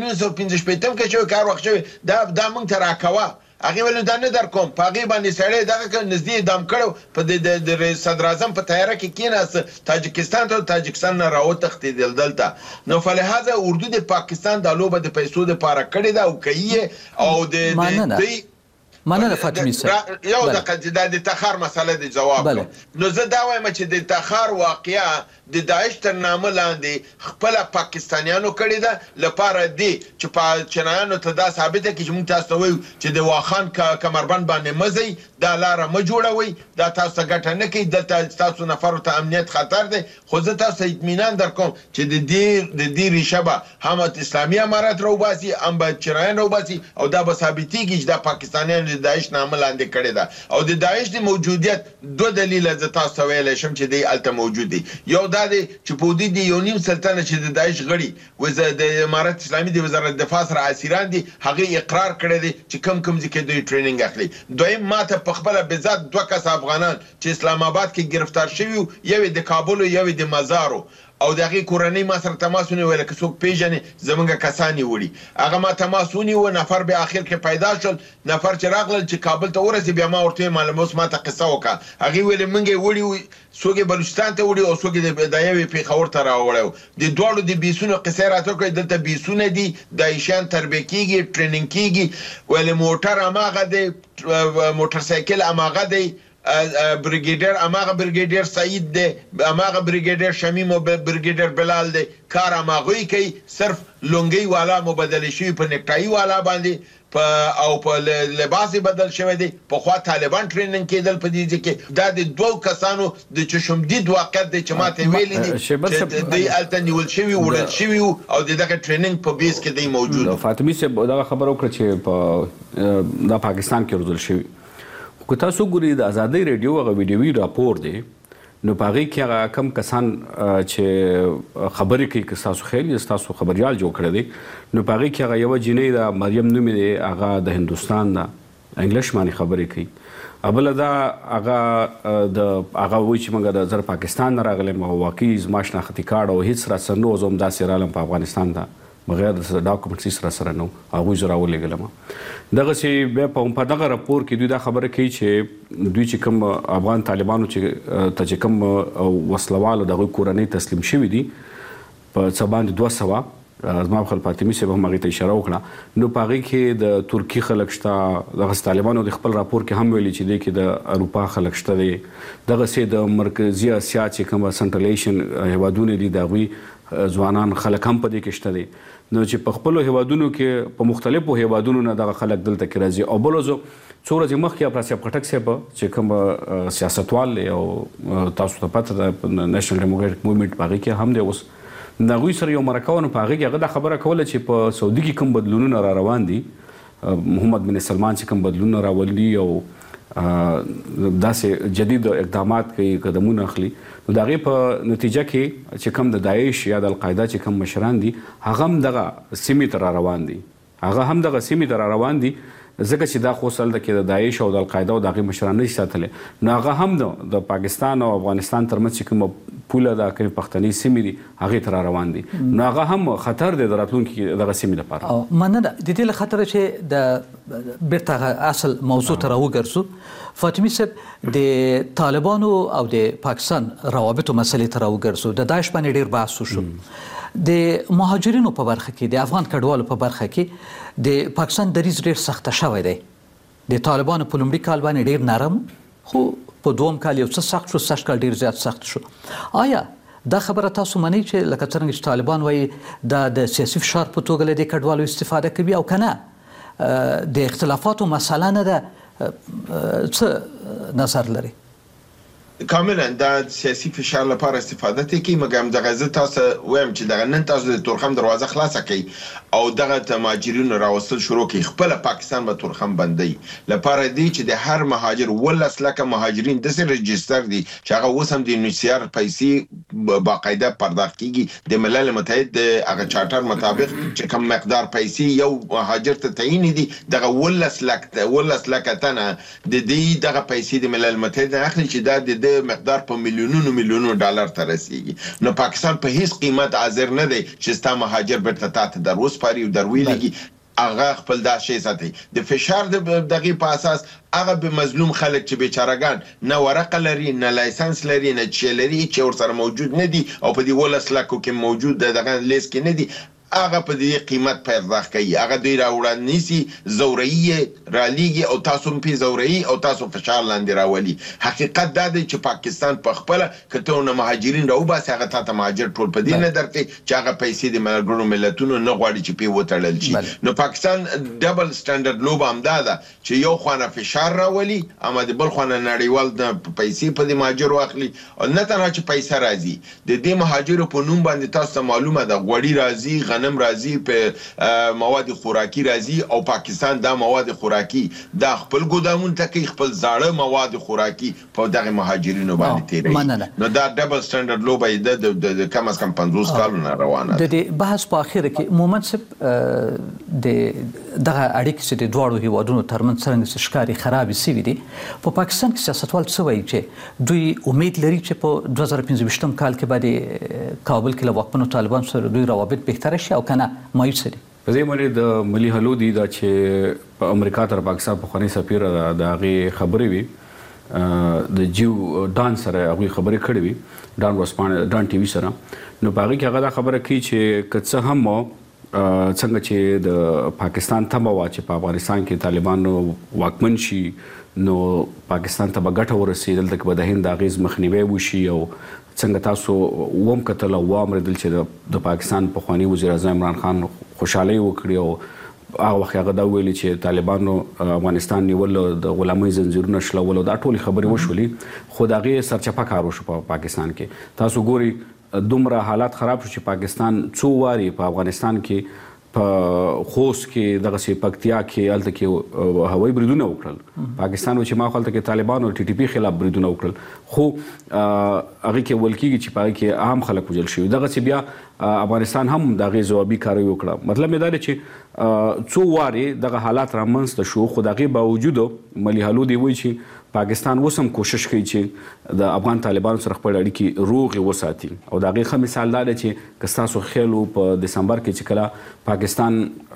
1915 کې شوی کار وخت شوی دا موږ ته راکوه. هغه ویل دا نه در کوم، په هغې باندې سړی دغه نږدې اعدام کړی، په د صدراعظم په طیاره کې کېناست، تاجکستان ته تاجکستان نه راوتښتېدل دلته. نو فلهذا اردو د پاکستان دا لوبه د پیسو دپاره کړې ده او کوي او د مننه فاطمي صاحب. یو دقیقه د تخار مسله د جواب نو زه دا وایم چې د تخار واقعه د داعش تر نامه لاندې خپله پاکستانیانو کړې ده لپاره دی چې په چینایانو ته دا ثابته کړي چې موږ تاسو ته وایو چې د واخان کمربند باندې مه ځئ، دا لاره مه جوړوئ، دا تاسو ته ګټه نه کوي، دلته ستاسو نفرو ته امنیت خطر دی. خو زه تاسو ته اطمینان در کوم چې د دې ریشه به هم اسلامي امارات راوباسي، هم به چینایان راوباسي او دا به ثابتېږي چې دا پاکستانیان د داعش نامه لاندې کړې ده. او د داعش د موجودیت 2 دلیله زه تاسو ته ویلی شم چې دی هلته موجود دی. یو دا دی چې په حدود 1.5 سلطنه چې د داعش غړي د امارت اسلامي د وزارت دفاع سره اسیران دي، هغې اقرار کړی دی چې کم ځای کې دوی ټریننګ اخلي. دویم ماته په خپله بذات 2 کس افغانان چې اسلام آباد کې گرفتار شوي وو، یو د کابل او یو د مزارو، او د هغې کورنۍ ما سره تماس ونیو، ویله که څوک پیژنې زموږ کسان یې وړي. هغه ما تماس ونیو، نفر بیا اخر کې پیدا شول، نفر چې راغلل چې کابل ته ورسې بیا ما ورته ویل اوس ما ته قصه وکړه. هغې ویلې موږ یې وړي، څوک یې بلوچستان ته وړي او څوک یې د یوې پېښور ته راوړی. د دواړو د بیسونو قصه یې راته وکړې، دلته بیسونه دي، داعشیان تربیه کېږي، ټریننګ کېږي. ویلې موټر هماغه دی، موټرسایکل هماغه دی، بریګیډر هماغه بریګیډر سعید دی، هماغه بریګیډر شمیم او بریګیډر بلال دی، کار هماغوی کوي، صرف لونګۍ والا مبدلې شوي په نیکټایي والا باندې او په لباس بدل شوی دی په خوا طالبان ټریننګ کېدل په دې کې دا د دوه کسانو د چشمدید واقعیت دی چې ماته ویلي دي چې د الته نیول شوی وړل شوی او دغه ټریننګ په بیس کې دی موجود فاطمی صاحب دا خبر وکړه چې په د پاکستان کې روزل شوی کو تاسو ګورئ د ازادي رادیو غو ویډیوي راپور دی نو پاغي کې هغه کم کسان چې خبرې کوي که تاسو خیال تاسو خبريال جوړ کړی دي نو پاغي کې هغه یو جنې دا مریم نوم دی هغه د هندستان دا انګلیش باندې خبرې کوي ابل دا هغه وایي چې موږ د زر پاکستان نه راغلم او واقعي زما شناختي کارت او هیڅ را سره نو زوم داسې رالم په افغانستان دا بغیر د ډاکومنټس سره نو هغه زرا ولېګلم دغه چې به په دغه راپور کې دوی دا خبره کوي چې دوی چې کوم افغان طالبانو چې کوم وسلوال دغه کورنۍ تسلیم شوی دي په سباند 200 زما خپل فاطمی صاحب هم هغه ته اشاره وکړه نو پاغي کې د ترکی خلک شته دغه طالبانو د خپل راپور کې هم ویلي چې د اروپا خلک شته دي دغه سي د مرکزی اسیا چې کوم سنټرل ایشین هیوادونه دي دغوی ځوانان خلک هم په دې کې شته دي نو چې په خپل هیوادونو کې په مختلفو هیوادونو نه دغه خلک دلته کې راځي او بلوزو څو ورځې مخکې افراس پټک صاحب چې کوم سیاستوال او تاسو ته پته ده نېشنل ډیموکراټک موومېنټ باغې کې هم دی اوس نغوی سره یو مرکونه په هغه کې هغه د خبره کوله چې په سعودي کې کوم بدلونونه را روان دي محمد بن سلمان چې کوم بدلونونه راولي او داسې جدید اقدامات کوي قدمونه اخلي نو د هغې په نتیجه کې چې کوم د داعش یا د القاعده چې کوم مشران دي هغه هم دغه سیمې ته را روان دي ځکه چې دا خو اصل کې د داعش او د القاعده او د هغې مشران نه ساتلې نو هغه هم د پاکستان او افغانستان ترمنځ چې کومه پوله ده کومې پښتني سیمې دي هغې ته را روان دي نو هغه هم خطر دی د راتلونکي دغه سیمې لپاره مننه د دې له خطره چې د بیرته اصل موضوع ته راوګرځو فاطمي صاحب د طالبانو او د پاکستان روابطو مسلې ته راوګرځو د داعش باندې ډیر بحث وشو د مهاجرینو په برخه کې د افغان کډوالو په برخه کې د پاکستان دریځ ډیر سخت شوی دی د طالبانو په لومړي کال باندې ډیر نرم خو په دوم کال یو څه سخت شو سږ کال ډیر زیات سخت شو آیا دا خبره تاسو منئ چې لکه څنګه چې طالبان وایي د سیاسي فشار په توګه له دې کډوالو استفاده کوي او کنه د اختلافاتو مسله نه ده څه نظر لري کاملا دا سیاسي فشار لپاره استفاده کوي مګر دغه زه تاسو وایم چې دغه نن تاسو د تورخم دروازه خلاصه کړئ او دغه مهاجرینو راوستل شروع کړي خپل پاکستان به تورخم بندي لپاره دی چې د هر مهاجر ولس لکه مهاجرین د سر رجستر دي چې هغه اوس هم د یونیسیار پیسې باقاعده پرداخت کیږي د ملل متحد د هغه چارټر مطابق چې کوم مقدار پیسې یو مهاجر ته تعین دي دغه ولس لکه تنه د دې دغه پیسې د ملل متحد اخلي چې دا د مقدار په میلیونونو ډالر ته رسیږي نو پاکستان په هیڅ قیمت حاضر نه دی چې ستا مهاجر بیرته تاسو در وسپاري او درويلږي هغه خپل دا شی ساتي د فشار د دغه په اساس هغه به مظلوم خلک چې بیچارهګان نه ورقه لري نه لایسنس لري نه چی لري چې ورسره موجود نه دي او په دې ولس لکو کې موجود دغه لیست کې نه دي هغه په دې قیمت پرداخت کوي هغه دوی راوړنيسي زوري راليږي او تاسو په زوري او تاسو فشار لاندې راولي حقیقت دا دی چې پاکستان په خپل کتهونه مهاجرین راوباسي هغه ته مهاجر ټول په دې نه درکې چې هغه پیسې د ملګرو ملتونو نه غواړي چې په وټړل شي نو پاکستان ډبل سټانډرډ لوب هم دا ده چې یو خوانه فشار راولي اما د بل خوانه نړیوال د پیسې په دې مهاجر واخلي او نه تنها چې پیسې راځي د دې مهاجرو په نوم باندې تاسو معلومه ده غوړی راځي غنم راځي په مواد خوراکي راځي او پاکستان دا مواد خوراکي دا خپل ګودامون ته کې خپل زاړه مواد خوراکي په دغه مهاجرینو باندې تیري نو دا ډبل سټانډرډ لوبه د کم از کم 50 کالونه روانه ده د بحث په اخر کې مومن صاحب د دغه اړیکې چې د دوړو هیوادونو ترمنځ څنګه ښکاری خراب شي دي په پاکستان کې سیاستوال څه وایي چې دوی امید لري چې په 2015 کال کې باندې کابل کې له واکمنو طالبان سره دوی روابط بهتر شي او کنه مایوس دي په دې باندې د ملي حلو دي دا چې په امریکا تر پاکستان په خوني سفیر د هغه خبرې وي د جیو ډان سره هغه خبرې کړې وي ډان وسپان ډان ټي وي سره نو په هغه کې هغه خبره کوي چې کڅ هم څنګه چې د پاکستان ته وا چې په افغانستان کې طالبانو واکمن شي نو پاکستان ته به ګټه ورسېدل د به د هند اغیز مخنیوي وشي او څنګه تاسو ووم کتل او امر دل چې د پاکستان په خواني وزیر اعظم عمران خان خوشاله وکړي او هغه وخت هغه دا ویلي چې طالبانو افغانستان نیول د غلامۍ زنجیرونه شلول دا ټول خبرې وشولې خو دا غي سرچپه کار وشو په پاکستان کې تاسو ګوري دومره حالات خراب شو چې پاکستان څو واري په افغانستان کې په خوست کې دغه سي پکتیا کې الته کې هوایي بریدونه وکړل پاکستان چې ما خپل کې طالبان او ټي ټي پی خلاف بریدونه وکړل خو هغه کې ولکیږي چې پاره کې عام خلک وجل شي دغه سي بیا افغانستان هم دغه جوابي کاروي وکړه مطلب دا دی چې څو واري دغه حالات رامنځته شو خو دغه باوجود ملي حلودي وایي چې پاکستان وسم کوشش کوي چې د افغان طالبانو سره خپل اړیکې روغ وساتي او دا غي خمه مثال دا دی چې کستاسو خېلو په دسمبر کې چې کله پاکستان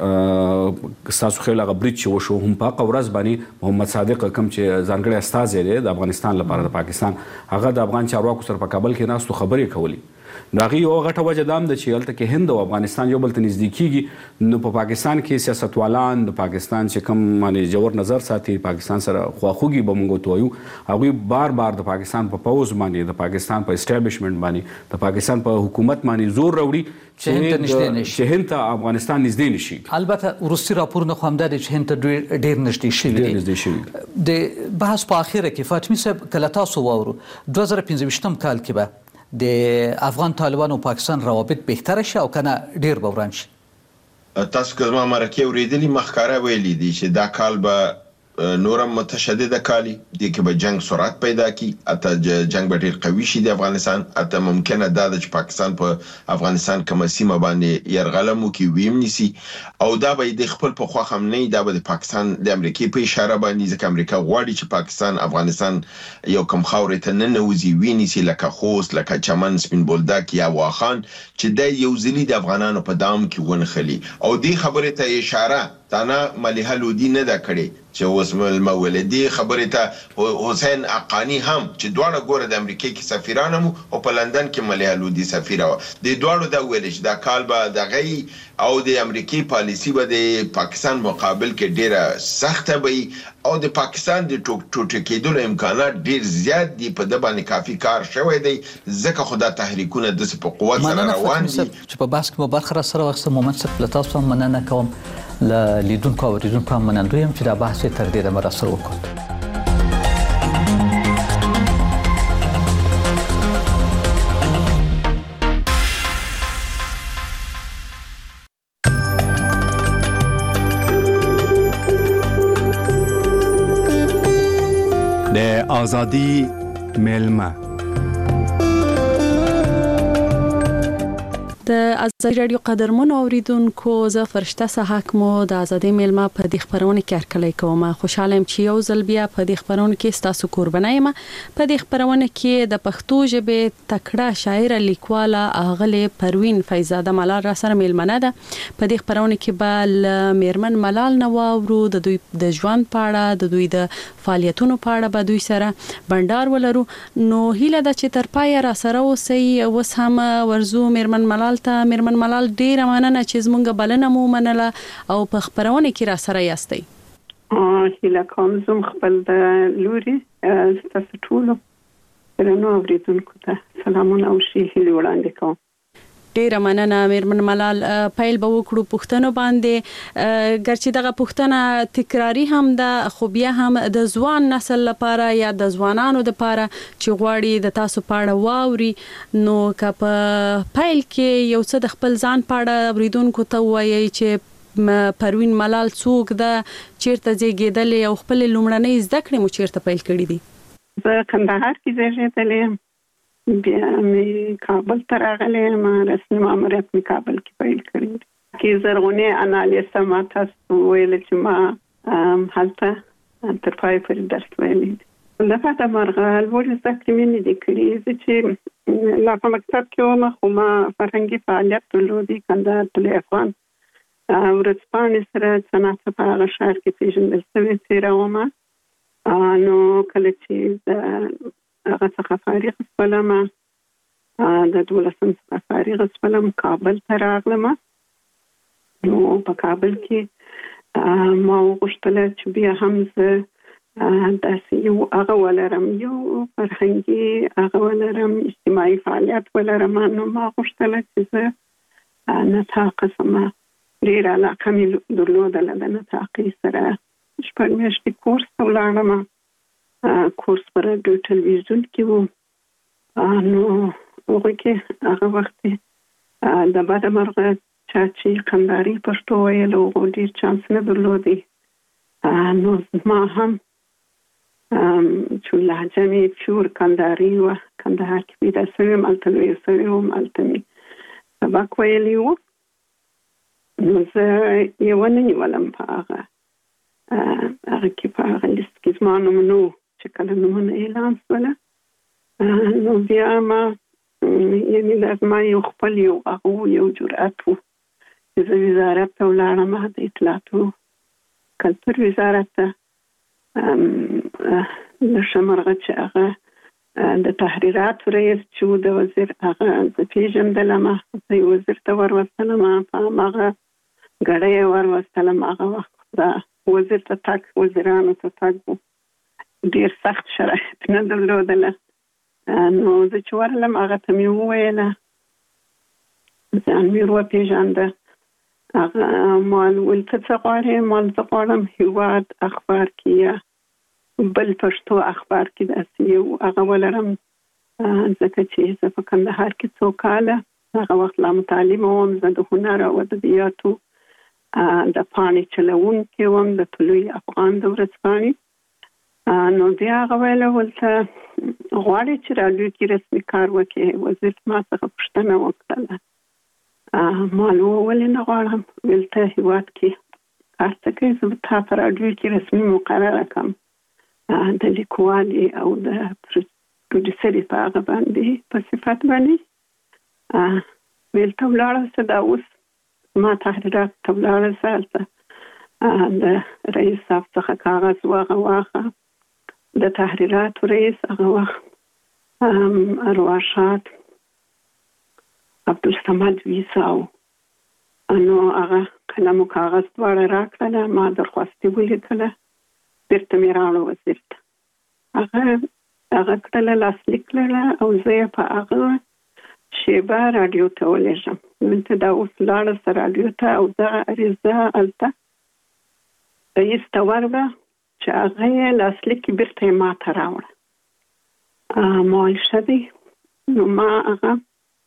کستاسو خېل هغه بریټ شو هم په قورز باندې محمد صادق کم چې ځانګړی استاد دی د افغانستان لپاره د پاکستان هغه د افغان چارواکو سره په کابل کې ناستو خبرې کولې دا غي یو غټه وجه دام د چې الته کې هند او افغانستان یو بل ته نږدې کیږي نو په پاکستان کې سیاستوالان د پاکستان چې کوم باندې جوړ نظر ساتي پاکستان سره خواخوږي بمونږ ته وایو هغه بار بار د پاکستان په پوز باندې د پاکستان په اسټابلیشمنت باندې د پاکستان په حکومت باندې زور راوړي چې هند ته افغانستان نږدې نشي البته ورستي راپورونه خو هم د هند ته ډېر نږدې شوي د بحث په اخره کې فاطمه صاحب کله تاسو وورو 2015 کال کې به د افغان طالبانو پاکستان روابط بهتره شي او کنه ډیر بوران شي تاسو که ما مرکه اوریدلی مخکاره ویلي دي چې دا کال به نورم متشدد کالی دي کې به جنگ سرعت پیدا کی اته جنگ به ډیر قوي شي د افغانستان اته ممکنه دا چې پاکستان په افغانستان کومه سیمه باندې يرغلمو کې ویم نسی او دا به د خپل په خوا هم نه دا به د پاکستان د امریکای په اشاره باندې ځکه امریکا غواړي چې پاکستان افغانستان یو کم خاورې ته نه نوځي ویني سي لکه خوست لکه چمن سپین بولدک یا واخان چې د یو ځلی د افغانانو په دام کې ونخلي او دې خبره ته اشاره تانا مليحه لودي نه دا کړي چې اوس مولدي خبره ته حسین اقانی هم چې دواړه ګوره د امریکای کې سفیران هم او په لندن کې مليحه لودي سفیر و د دواړو دا ویل چې دا کال به د غي او د امریکای پالیسی به د پاکستان مقابل کې ډیره سخته وي او د پاکستان د ټوټه کېدو امکانات ډیر زیات دي په د باندې کافي کار شوی دی ځکه خدا تحریکونه د په قوت سره روان دي چې په بحث کې برخه سره وخت مومنت څخه تاسو هم مننه کوم لیدونکو او اوریدونکو هم منندوی یم چې دا بحث تر دې د مرسته وکړو د ازادي ملما د ازادي رادیو قدرمن اوریدونکو زه فرشته صحاک مو د ازادي ملما په دې خبرونه کې هرکلی کوم خوشاله يم چې یو ځل بیا په دې خبرونه کې ستاسو قرباني یم په دې خبرونه کې د پښتو ژبې تکړه شاعر لیکواله اغله پروین فیضزاده ملال را سره ملمنه ده په دې خبرونه کې به میرمن ملال نواورو د دوی د ژوند پاړه د دوی د فعالیتونو پاړه به دوی سره بندر ولرو نو هیله د چې تر پای را سره اوسئ اوس هم ورزو میرمن ملال میرمن ملال ډیر مننه چې زمونږ بلنه مو منله او په خبرونه کې را سره یاستئ هیله کوم زم خپل د لوري تاسو ټول نو اوریدونکو ته سلامونه او شي هیله وړاندې کوم ډیر مننه میرمن ملال پایل به وکړو پښتنو باندې ګرچې دغه پښتنه تکراری هم ده خو بیا هم د ځوان نسل لپاره یا د ځوانانو لپاره چې غواړي د تاسو پاړه واوري نو که په پایل کې یو څه د خپل ځان پاړه اوریدونکو ته وایي چې پروین ملال څوک ده چیرته زیږیدلې او خپل لومړنۍ زده کړې مو چیرته پیل کړې دي زه کندهار کې زیږیدلې بیا مې کابل ته راغلې ما رسمي ماموریت مې کابل کې پیل کړی کې زرغونه انالیسه ما تاسو ویل چې ما هلته تر پای پورې درس ویلې د فاته مرغال ولې زده مې نه دي کړې چې لا په مکتب کې ومه خو ما فرهنګي فعالیت درلودي کندهار تلې افغان ورځپاڼې سره صنعت په هغه ښار کې پیژندل شوې تېره ومه نو کله چې هغه څخه فارغ شولم د 12 څخه فارغ شولم کابل ته راغلم نو په کابل کې ما وغوښتل چې بیا هم زه داسې یو هغه ولرم یو فرهنګي هغه ولرم اجتماعي فعالیت ولرم نو ما غوښتل چې زه نطاق سم ډیر علاقه مې درلودله د نطاقي سره. 6 میاشتې کورس ته ولاړم. کورس پر راډیو ټلویزیون کې وو. نو هغه کې هغه وخت د بده مرغه چې کندهاري پښتو ویل او ډیر چانس نه درلودي. نو ما هم چې لهجه مې پیور کندهاري وه، کندهار کې پیدا شوې یم، هلته لویه شوې وم، هلته مې سبق ویلی و. نو زه یې ونه نیولم په هغه کې، په هغه لیست کې زما نوم نه و چې کله نومونه اعلان شوله. نو بیا ما یعنې دا زما یو خپل یو جرأت و چې زه وزارت ته ولاړم، د اطلاعاتو کلتور وزارت ته. د شمرغه چې هغه د تحریراتو رئیس چې و د وزیر هغه زه پیژندلم، زه یې وزیر ته وروستلم، په هماغه ګړی یې وروستلم. هغه وخت د وزیر ته تګ وزیرانو ته تګ و، ډېر سخت شرایط نه درلودله. نو زه چې ورغلم هغه ته مې وویله، ځان مې وپېژانده. هغه مال ویل ته څه غواړې؟ مال زه غواړم هېواد اخبار کې یا بل پښتو اخبار کې داسې یو هغه ولرم، ځکه چې زه په کندهار کې څو کاله هغه وخت لا متعلمه وم. زه د هنر او ادبیاتو د پاڼې چلوونکې وم، د طلوع افغان د ورځپاڼې. نو بیا هغه ویله ولته غواړې چې راډیو کې رسمي کار وکړې؟ وزیر ما څخه پوښتنه وکړله. ما ولې نه غواړم؟ ویل ته هېواد کې کار څه کوې؟ زه به تا په راډیو کې رسمي مقرره کړم د لیکوالي او د پروډیوسري په هغه باندې په صفت باندې. ویل ته ولاړه شه، دا اوس ما تحریرات ته ولاړه شه، هلته د رئیس صاحب څخه کاغذ واخه. د تحریراتو رئیس هغه وخت ارواښاد عبدالصمد ویساو. نو هغه قلم و کاغذ دواړه راکړله، ما درخواستې ولیکله، بیرته مې راوړه وزیر ته. هغه کړله لاسلیک کړله او زه یې په هغه شیبه راډیو ته ولېږم. دلته دا اوس لاړه شه راډیو ته او دغه عریضه هلته رئیس ته ورغله چې هغه یې لاسلیک بیرته یې ما ته راوړه. ما ویل ښه دی. نو ما هغه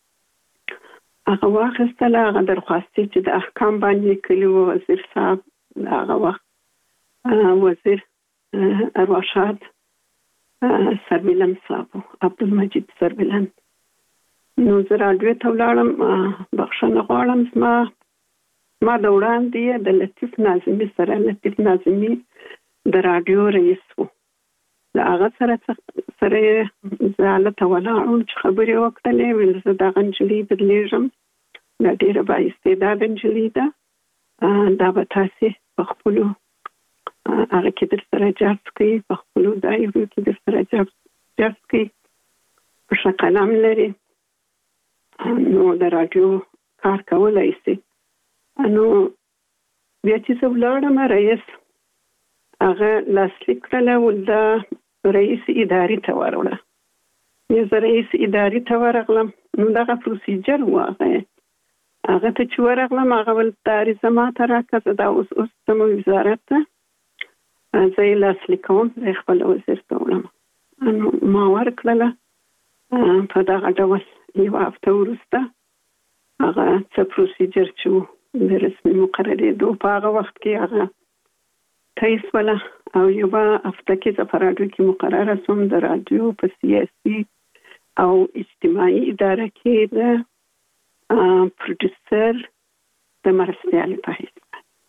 واخیستله، هغه درخواستې چې د احکام باندې کلي و وزیر صاحب د هغه وخت وزیر ارواښاد سربیلن صاحب، عبدالمجید سربیلن. نو زه راډیو ته ولاړم. بخښنه غواړم، زما د وړاندې د لطیف ناظمي سره، لطیف ناظمي د راډیو رئیس و، د هغه سره زه هلته ولاړم چې خبرې وکړلې. ویل زه دغه نجلۍ درلېږم، دا ډېره بااستعداده نجلۍ ده، دا به تاسې په خپلو هغه کې در سره جذب کوي، په خپلو دایرو کې در سره جذب کوي، په ښه قلم لري، نو د راډیو کار کولی شي. نو بیا چې زه ولاړم، رئیس هغه لاسلیک کړله، ول د رئیس ادارې ته وروړه. بیا زه رئیس ادارې ته ورغلم. نو دغه پروسیجر و، هغه ته چې ورغلم هغه ول دا عریضه ما ته راکړه، زه دا اوس ځم وزارت ته، زه یې لاسلیک کوم، زه یې خپله وزیر ته وړم. نو ما ورکړله. په دغه ډول یوه هفته وروسته هغه څه پروسیجر چې و د رسمي مقررېدو په هغه وخت کې هغه تایید شوله او یوه هفته کې زه په راډیو کې مقرره شوم، د راډیو په سیاسي او اجتماعي اداره کې د پروډیوسر د مرستیالې په حیث.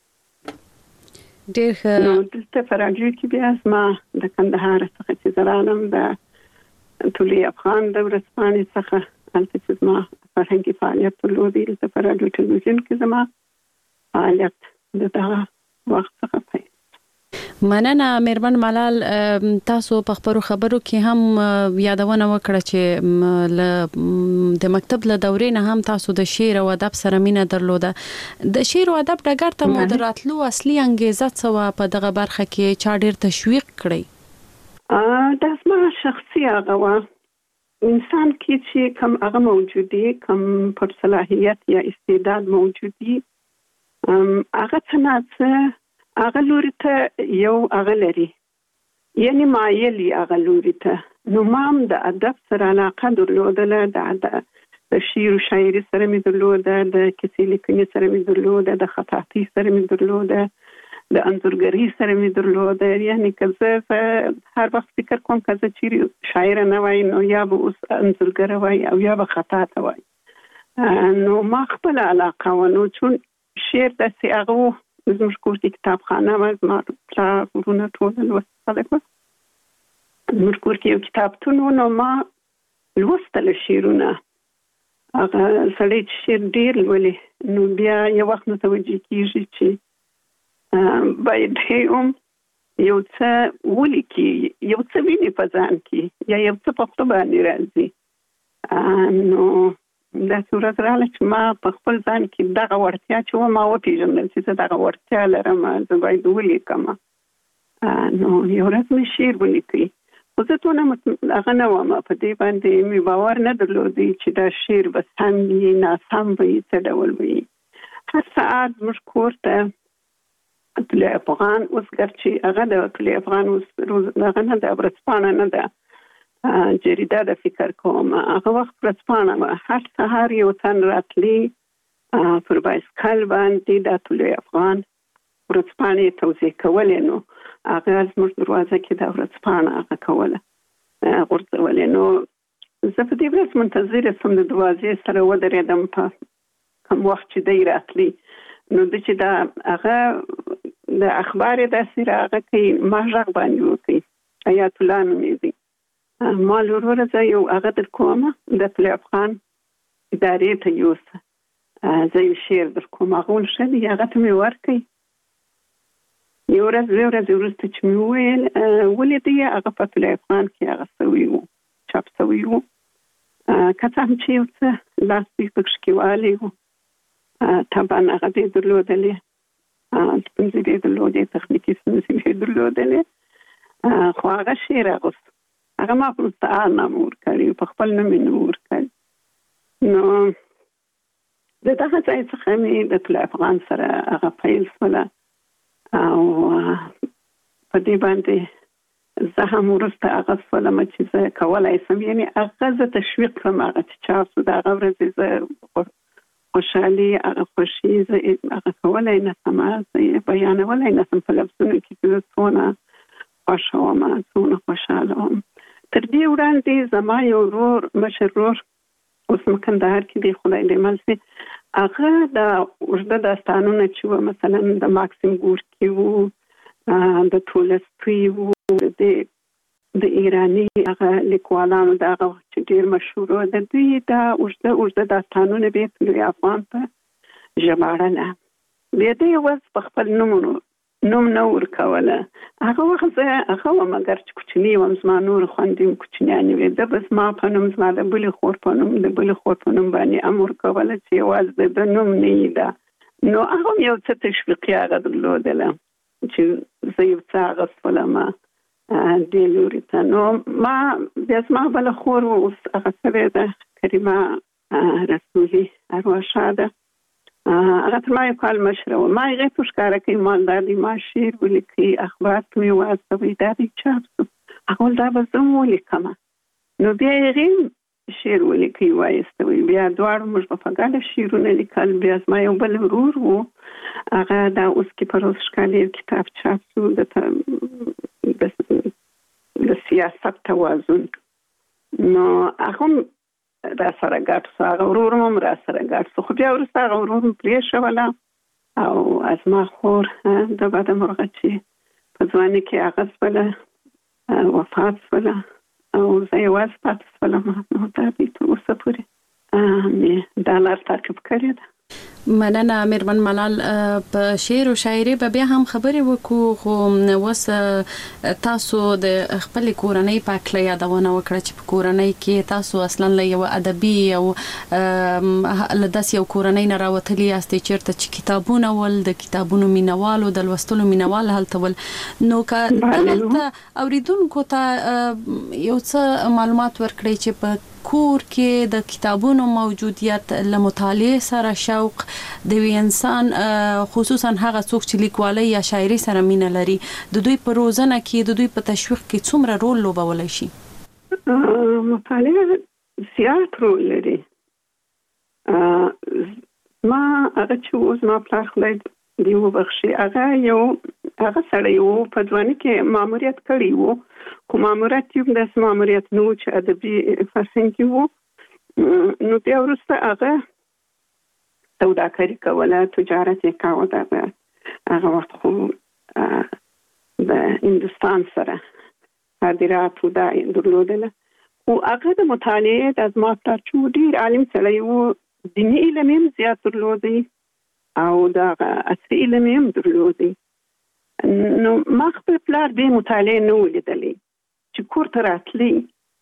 ډېر ښه. نو دلته په راډیو کې بیا زما د کندهار څخه چې زه رالم، د طلوع افغان د ورځپاڼې څخه هلته چې زما فرهنګي فعالیت درلودی، دلته په راډیو ټلویزیون کې زما فعالیت د دغه وخت څخه پیل. مننه مېرمن ملال. تاسو په خبرو کې هم یادونه وکړه چې د مکتب له دورې نه هم تاسو د شعر او ادب سره مینه درلوده. د شعر او ادب ډګر ته مو د راتلو اصلي انګیزه څه وه؟ په دغه برخه کې چا ډېر تشویق کړی؟ دا زما شخصي هغه وه، انسان کې چې کوم هغه موجودي، کوم پر صلاحیت یا استعداد موجودي، هغه څنګه هغه لوري ته یو هغه لري یعنی مایلی هغه لوري ته نو مام د ادب سره علاقه درلودله د شعر او شاعري سره مې درلوده د کیسې لیکنې سره مې درلوده د خطاطۍ سره مې درلوده د انځورګرۍ سره مې درلوده یعنی که زه هر وخت فکر کوم که زه چیرې شاعره نه وای نو یا به اوس انځورګره وای او یا به خطاطه وای نو ما خپل علاقه و نو چون شعر داسې هغه زموږ کور کې کتابخانه وه زما پلار ورونه ټول لوستي خلک وه زموږ کور کې یو کتابتون و نو ما لوستله شعرونه هغه سړی چې شعر ډېر لولي نو بیا یو وخت متوجه کېږي چې باید هم یو څه ولیکي یو څه ویني په ځان کې یا یو څه په خپله باندې راځي نو داسې ورځ راغله چې ما په خپل ځان کې دغه وړتیا چې وه ما وپېژندل چې زه دغه وړتیا لرم زه باید ولیکم نو یو ورځ مې شعر ولیکئ خو زه ټونه هغه نه وم په دې باندې مې باور نه درلودی چې دا شعر به سم وي ناسم وي څه ډول وي هر ساعت زموږ کور ته طلوع افغان اوس ګرچې هغه د طلوع افغان اوس هغه نه ده ورځپاڼه نه ده جریده د فکر کوم هغه وخت ورځپاڼه وه هر سهار یو تن راتلی پر بایسکل باندې د طلوع افغان ورځپاڼې توزیع کولې نو هغه زموږ دروازه کې د ورځپاڼه هغه کوله غورځولې نو زه په دې ورځ منتظره سوم د دروازې سره ودرېدم په کوم وخت چې دی راتلی نو د چې دا هغه د اخبار داسې راغه کوي ما غږ باندې وکړي حیات الله نومې دی ما لوروره زه یو هغه در کوم د طلوع افغان ادارې ته یوسه زه یو شعر در کوم هغه ول ښه دی هغه ته مې ورکړئ یو ورځ دوه ورځې وروسته چې مې وویل ولې دی هغه په طلوع افغان کې هغه سوی و چاپ سوی و که څه هم چې یو څه لاس پکښې کې والی و طبعا هغه دې درلودلې ستونزې دې درلودې تخنیکي ستونزې دې درلودلې خو هغه شعر اغوست هغه ما په مستعار نامه ورکړی په خپل نوم یې نه ورکړی نو د دغه ځای څخه مې د طلوع افغان سره هغه پیل شوله او په دې باندې زه هم وروسته هغه شولم چې زه کولی شم یعنې هغه زه تشویق کړم هغه چې چاپ شو د هغه ورځې زه خوشحالي هغه خوښي زه هغه کولی نه شم زه یې بیانولی نه شم په لفظونو کې چې زه څونه خوښه وم څونه خوشحاله وم تر دې وړاندې زما یو ورور مشر ورور اوس کندهار کې دی خدای دې مل شي هغه د اوږده داستانونه چې وه مثلا د ماکسیم ګورکي وو د تولستوی وو د ایراني هغه لیکوالانو د هغه وخت چې ډېر مشهور وو د دوی دا اوږده داستانونه به یې طلوع افغان په ژباړله بیا دې ورځ په خپل نوم نه ورکوله هغه وخت زه هغه وم اګر چې کوچنۍ وم زما نور خویندې هم کوچنیانې وې ده به زما په نوم زما د بلې خور په نوم د بلې خور په نوم باندې هم ورکوله چې یوازې د نوم نه یې ده نو هغه هم یو څه تشویقي هغه درلودله چې زه یو څه اغوستلم دې لوري ته نو ما بیا زما بله خور اوس هغه سوې ده کریمه رسولي ارواښاده هغه تر ما یو کال مشره وه ما هغې ته ښکاره کوي ما دا دی ما شعر ولیکئ اخبار ته مې واستوئ دا دی چاپ شو هغه ویل دا به زه هم ولیکمه نو بیا هغې شعر ولیکئ وایستوئ بیا دواړو موږ به په ګډه شعرونه لیکل بیا زما یو بل ورور و هغه دا اوس کې په روز ښکالي یو کتاب چاپ شو د سیاست توازن نو هغه را سره ګډ شو هغه ورور هم را سره ګډ شو خو بیا وروسته هغه ورور م پرېښوله او زما خور د بده مرغه چې په ځواني کې هغه شوله وفات شوله او زه یوازې پاتې شولم نو دا دی تر اوسه پورې مې دا لار تعقیب کړې ده مننه مېرمن ملال په شعر او شاعري به بیا هم خبرې وکړو خو اوس تاسو د خپل کورنۍ په اړه یادونه وکړه چې په کورنۍ کې تاسو اصلا له یو ادبي او له داس یو کورنۍ نه راوتلي یاستئ چیرته چې کتابونه ول د کتابونو مینوالو د لوستلو مینوال هلته ول نو که دلته اوریدونکو ته یو څه معلومات ورکړئ چې په کور کې د کتابونو موجودیت له مطالعه سره شوق د وی انسان خصوصا هغه څوک چې لیکوالي یا شاعري سره مینه لري د دوی په روزنه کې د دوی په تشویق کې څومره رول لوبولای شي؟ مطالعه زیات رول لري. ما هغه چې اوس ما پلار خدای دی وبخشي هغه سره یو په ځواني کې ماموریت کړی وو، خو ماموریت یو د ماموریت نو چې ادبي فرهنګي وو، نو بیا وروسته هغه سوداګري کوله، تجارت یې کاوه. هغه وخت خو د هندوستان سره صادرات دا درلودله، او هغه د مطالعې د ما پلار چې ډېر عالم سړی وو، دیني علم هم زیات درلودی او د عصري علم هم درلودي. نو ما خپل پلار به مطالعه نه ولیدلې چې کور ته راتلی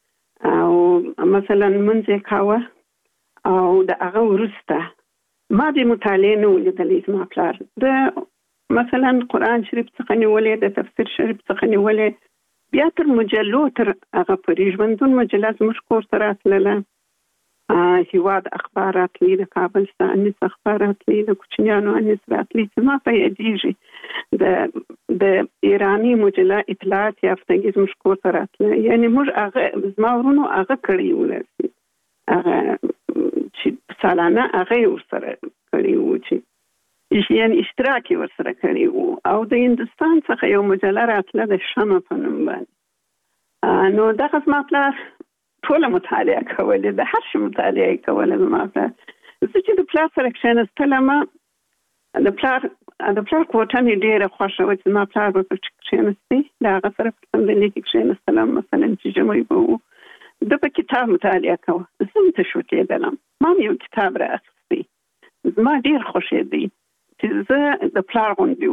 او مثلا منځ کاوه او د هغه وروسته ما به مطالعه نه ولیدلې. ما پلار د مثلا قرآن شریف څخه نیولې، د تفسیر شریف څخه نیولې، بیا تر مجلو تر هغه پرې ژوندون مجله زموږ کور ته راتلله، هیواد اخبار راتلی، د کابل انیس اخبار راتلی، د کوچنیانو انیس راتلی، چې ما په یادېږي د ایرانی مجله اطلاعات یافتګي زموږ کور ته راتله. یعنې موږ هغه زما ورونو هغه کړي ولرسي، هغه چې سالانه هغه ورسره کړي وو، چې یعنې اشتراک یې ورسره کړي وو. او د هندوستان څخه یو مجله راتله د شمع په نوم باندې. نو دغه زما پلار ټوله مطالعه کوله، د هر شي مطالعه کوله. زما پلار زه چې د پلار سره کښېنستلم، د پلار کوټه مې ډېره خوښه وه چې زما پلار به پکې کښېنستی، د هغه سره په څنډلې کې کښېنستلم. مثلا چې ژمی به و، ده به کتاب مطالعه کوه، زه هم تشویقېدلم، ما هم یو کتاب رااخیستی. زما ډېر خوښېدی چې زه د پلار غوندې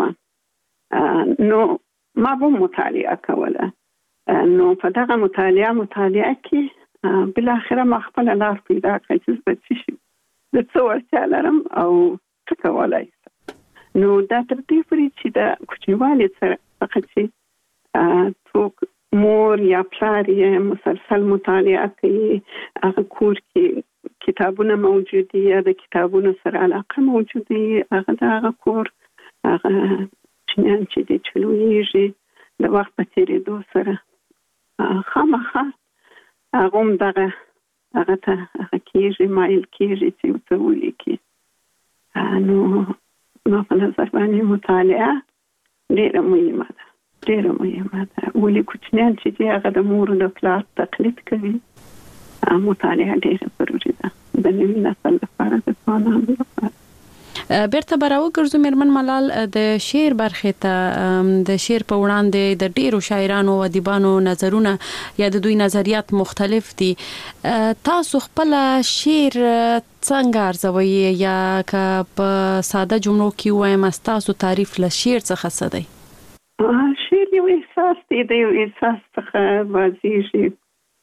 واوسم. نو ما به مطالعه کوله. نو په دغه مطالعه کې بالاخره ما خپل لار پیدا کړه چې زه څه شي، د څه وړتیا لرم او څه کولی شم. نو دا تر دې پورې چې د کوچنیوالي څخه چې څوک مور یا پلار یې مسلسل مطالعه کوي، هغه کور کې کتابونه موجود دي یا د کتابونو سره علاقه موجود دي، هغه د هغه کور هغه چنیان چې دي چې لویږي د وخت په تېرېدو سره خامخا هغه هم دغه ته هغه کېږي، مایل کېږي چې یو څه ولیکي. نو ما په نظر باندې مطالعه ډېره مهمه ده، ډېره مهمه ده. ولې کوچنیان چې دي هغه د مور د پلار تقلید کوي، مطالعه ډېره ضروري ده د نوي نسل لپاره، د ځوانانو لپاره. بیرته براو ګرځو میرمن ملال د شعر برخې ته. د شعر په وړاندې د ډیرو شاعرانو او ادیبانو نظرونه یا د دوی نظریات مختلف دي. تاسو خپل شعر څنګه ارزوي یا که په ساده جملو کې وایم تاسو تعریف له شعر څخه څه دی؟ شعر یو احساس دی، د یو احساس څخه واضحېږي.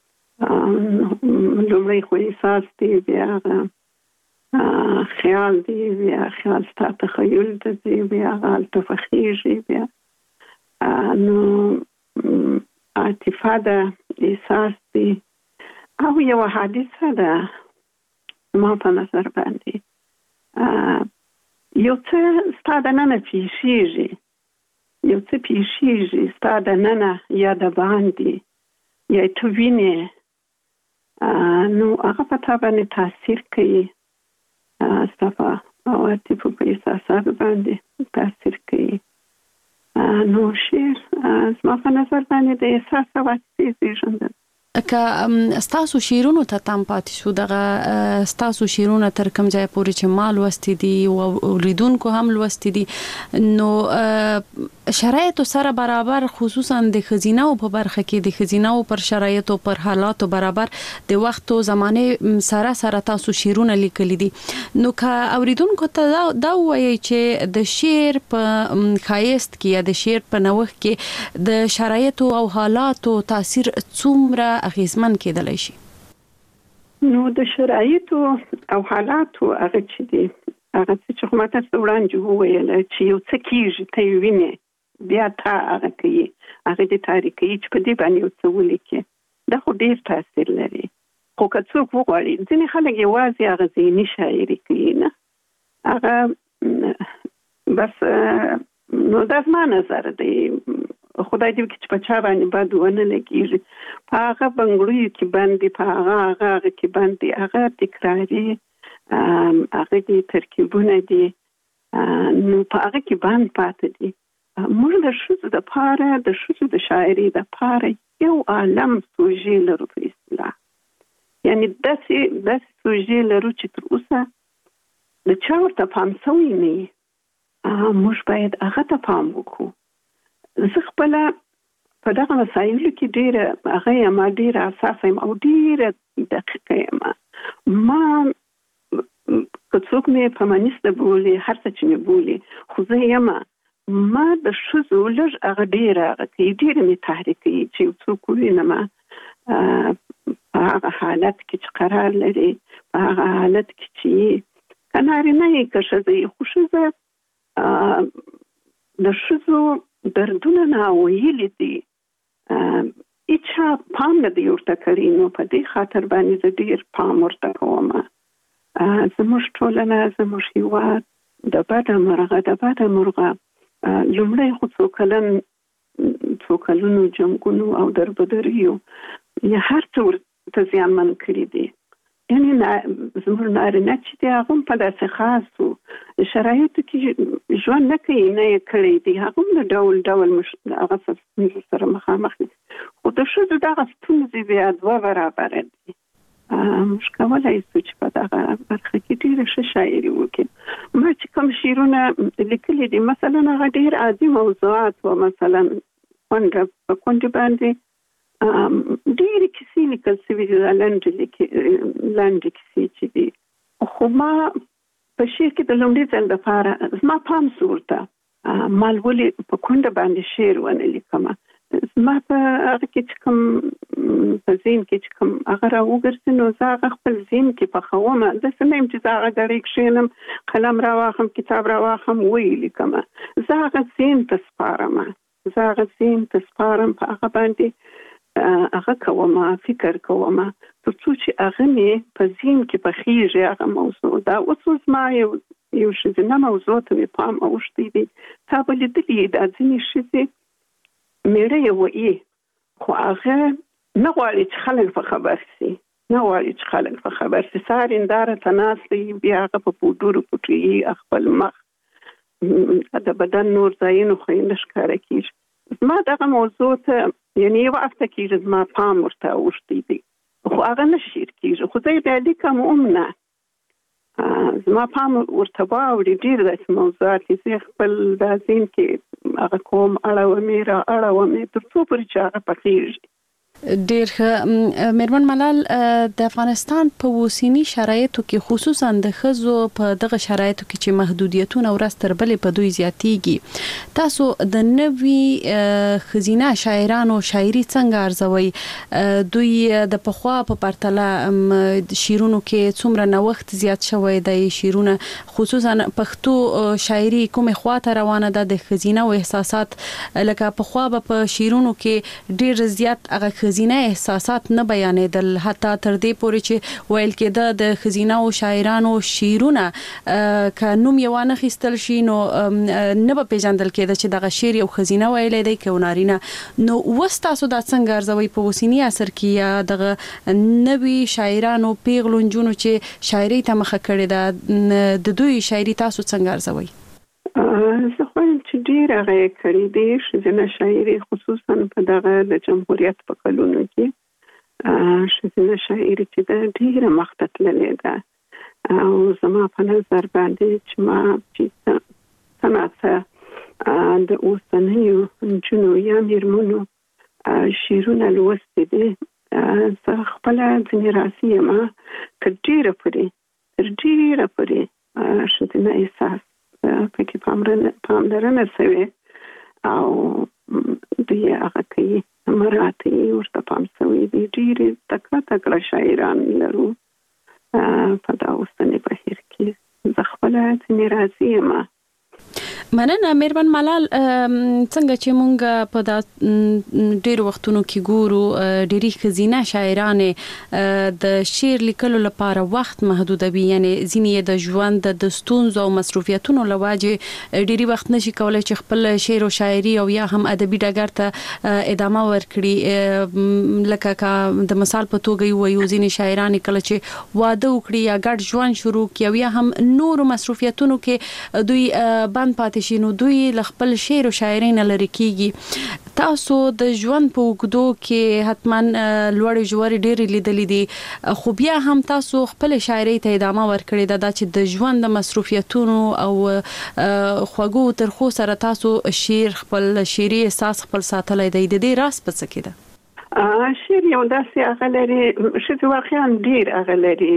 لومړی خو احساس دی، بیا خیال دی، بیا خیال ستا تخیل ته دی، بیا هلته فخیږي، بیا نو عاطفه ده، احساس دی، او یو حادثه ده. ما په نظر باندې یو څه ستا دننه پیښیږي، یو څه پیښیږي ستا دننه یا د باندې یا ته وینې، نو هغه په تا باندې تاثیر کوي، ستا په عواطفو په احساساتو باندې تاثیر کوي. نو شعر زما په نظر باندې د احساس او عاطفې زېږنده. که ستاسو شعرونو ته تم پاتې شو، دغه ستاسو شعرونه تر کوم ځای پورې چې ما لوستي دي او اوریدونکو هم لوستي دي، نو شرایطو سره برابر، خصوصا د ښځینه‌و په برخه کې د ښځینه‌و پر شرایطو پر حالاتو برابر د وخت او زمانه سره تاسو شعرونه لیکلي دي. نو که اوریدونکو ته دا وایي چې د شعر په ښایست کې یا د شعر په نوښت کې د شرایطو او حالاتو تاثیر څومره اغیزمن کېدلی شي؟ نو د شرایطو او حالاتو هغه چې دي، هغه چې ما تاسو وړاندې وویل چې یو څه کېږي، ته یې وینې، بیا تا هغه کوي، هغه دې تاریخ کوي چې په دې باندې یو څه ولیکي. دا خو ډېر تاثیر لري. خو که څوک وغواړي، ځینې خلک یوازې هغه ذهني شاعري کوي، نه هغه بس نو دا زما نظر دی، خدای دې چې په چا باندې بد ونه لګېږي. په هغه بنګړیو کې باندې، په هغه کې باندې هغه تکراري هغه دي ترکیبونه دي، نو په هغه کې باندې پاتې دي. موږ د ښځو دپاره، د ښځو د شاعري دپاره یو عالم سوژې لرو په اصطلاح، یعنې داسې سوژې لرو چې تر اوسه د چا ورته پام سوی نه وي. موږ باید هغه ته پام وکړو. زه خپله په دغه مسایلو کې ډېره حساسه یم او ډېره دقیقه یم. ما که څوک مې فمینیسته بولي، هر څه چې مې بولي، خو زه یم ما د ښځو لږ هغه ډېره مې تحریکوي چې یو څوک ووینم په هغه حالت کې چې قرار لري، په هغه حالت کې چې که نارینه یې که ښځه یې، خو ښځه د ښځو دردونه ناویلي دي، هیچا پام نه دی ورته کړی. نو په دې خاطر باندې زه ډېر پام ورته کوم. زموږ ټولنه، زموږ هېواد د بده مرغه لومړی خو څو کلونو جنګونو او دربدریو یا هر څه ورته زیانمن کړي دي. یعنې زموږ نارینه چې دی هغه هم په داسې خاصو شرایطو کې ژوند نه کوي، نه یې کړی دی، هغه هم د ډول هغه ستونزو سره مخامخ دي. خو د ښځو دغه ستونزې بیا 2 برابره دي. موږ کولی شو چې په دغه برخه کې ډېره ښه شاعري وکړو. ما چې کوم شعرونه لیکلي دي، مثلا هغه ډېر عادي موضوعات و، مثلا په کونډې باندې ډېرې کیسې لیکل شوي دي، لنډې کیسې چې دي. خو ما په شعر کې د لومړي ځل دپاره زما پام سو ورته، ما ولې په کونډه باندې شعر ونه لیکم. زما په هغه کې چې کوم په ذهن کې چې کوم هغه راوګرځي، نو زه هغه خپل ذهن کې پخوم. داسې نه یم چې زه هغه ګړۍ کښېنم، قلم راواخلم، کتاب راواخلم، ویې لیکم. زه هغه ذهن ته سپارم، په هغه باندې هغه کوم، فکر کوم، تر څو چې هغه مې په ذهن کې پخېږي هغه موضوع. دا اوس ما یو ښځینه موضوع ته مې پام اوښتی دی. تا به لیدلي دا ځینې ښځې میړه یې وایي، خو هغه نه غواړي چې خلک په خبر شي. سهار هنداره ته ناست وي، بیا هغه په پوډرو پټوي خپل مخ، د بدن نور ځایونو خو یې نه ښکاره کېږي. زما دغه موضوع ته یعنې یو هفته کېږي زما پام ورته اوښتی دی، خو هغه نه شعر کېږي. خو زه یې بیا لیکم هم نه، زما پام ورته واوړي. ډېر داسې موضوعات دي، زه خپل دا ذهن کې هغه کوم، اړوم تر څو پورې چې هغه پخېږي. ډېر ښه. میرمن ملال، د افغانستان په اوسني شرایطو کې، خصوصا د ښځو په دغه شرایطو کې چې محدودیتونه ورځ تر بلې په دوی زیاتېږي، تاسو د نوي ښځینه شاعرانو شاعري څنګه ارزوئ؟ دوی د پخوا په پرتله شعرونو کې څومره نوښت زیات شوی دی؟ شعرونه خصوصا پښتو شاعري کومې خواته روانه ده؟ د ښځینه احساسات لکه پخوا به په شعرونو کې ډېر زیات هغه ښځینه احساسات نه بیانېدل، حتی تر دې پورې چې ویل کېده د ښځینه شاعرانو شعرونه که نوم یې وانه خیستل شي نو نه به پیژندل کېده چې دغه شعر یو ښځینه ویلی دی که نارینه. نو اوس تاسو دا څنګه ارزوئ په اوسني عصر کې، یا دغه نوي شاعرانو، پیغلو نجونو چې شاعري ته مخه کړې ده، د دوی شاعري تاسو څنګه ارزوئ؟ زه خوایم چې ډېر هغه یې کړي دي ښځینه شاعري، خصوصا په دغه د جمهوریت په کلونو کې ښځینه شاعري چې ده ډېره مخته تللې ده. او زما په نظر باندې چې ما چې څه ناڅه د اوسنیو نجونو یا میرمنو شعرونه لوستي دي، زه خپله ځینې راضي یم. تر ډېره پورې ښځینه احساس پکې پاملرنه شوې او دوی هغه کوي، مراعات یې ورته پام شوی دی. ډېرې تکړه شاعران لرو په دا اوسني بهیر کې. زه خپله ځینې راضي یم. مننه مهربان ملال څنګه چې مونږ په ډېر وختونو کې ګورو ډېری خزینه شاعران د شعر لیکلو لپاره وخت محدودوي یعنی ځینې د ژوند د ستونزو او مصروفیتونو لواجه ډېری وخت نشي کولای چې خپل شعر او شاعري او یا هم ادبي ډګر ته ادامه ورکړي لکه د مثال په توګه یو ځینې شاعران کله چې واده وکړي یا ګډ ژوند شروع کړي یا هم نور مصروفیتونو کې دوی بند پاتې شي نو دوی خپل شعر او شاعري نه لري کیږي تاسو د ژوند په وګدو کې حتما لوړ ژوري ډېر لیدلې دي خو بیا هم تاسو خپل شاعري ته ادامه ورکړې ده چې د ژوند د مصروفیتونو او خوږو ترخو سره تاسو شعر خپل شعري احساس خپل ساتلای دی د دې راز په څه کې ده شعر یو داسې هغه لري چې واقعا ډېر هغه لري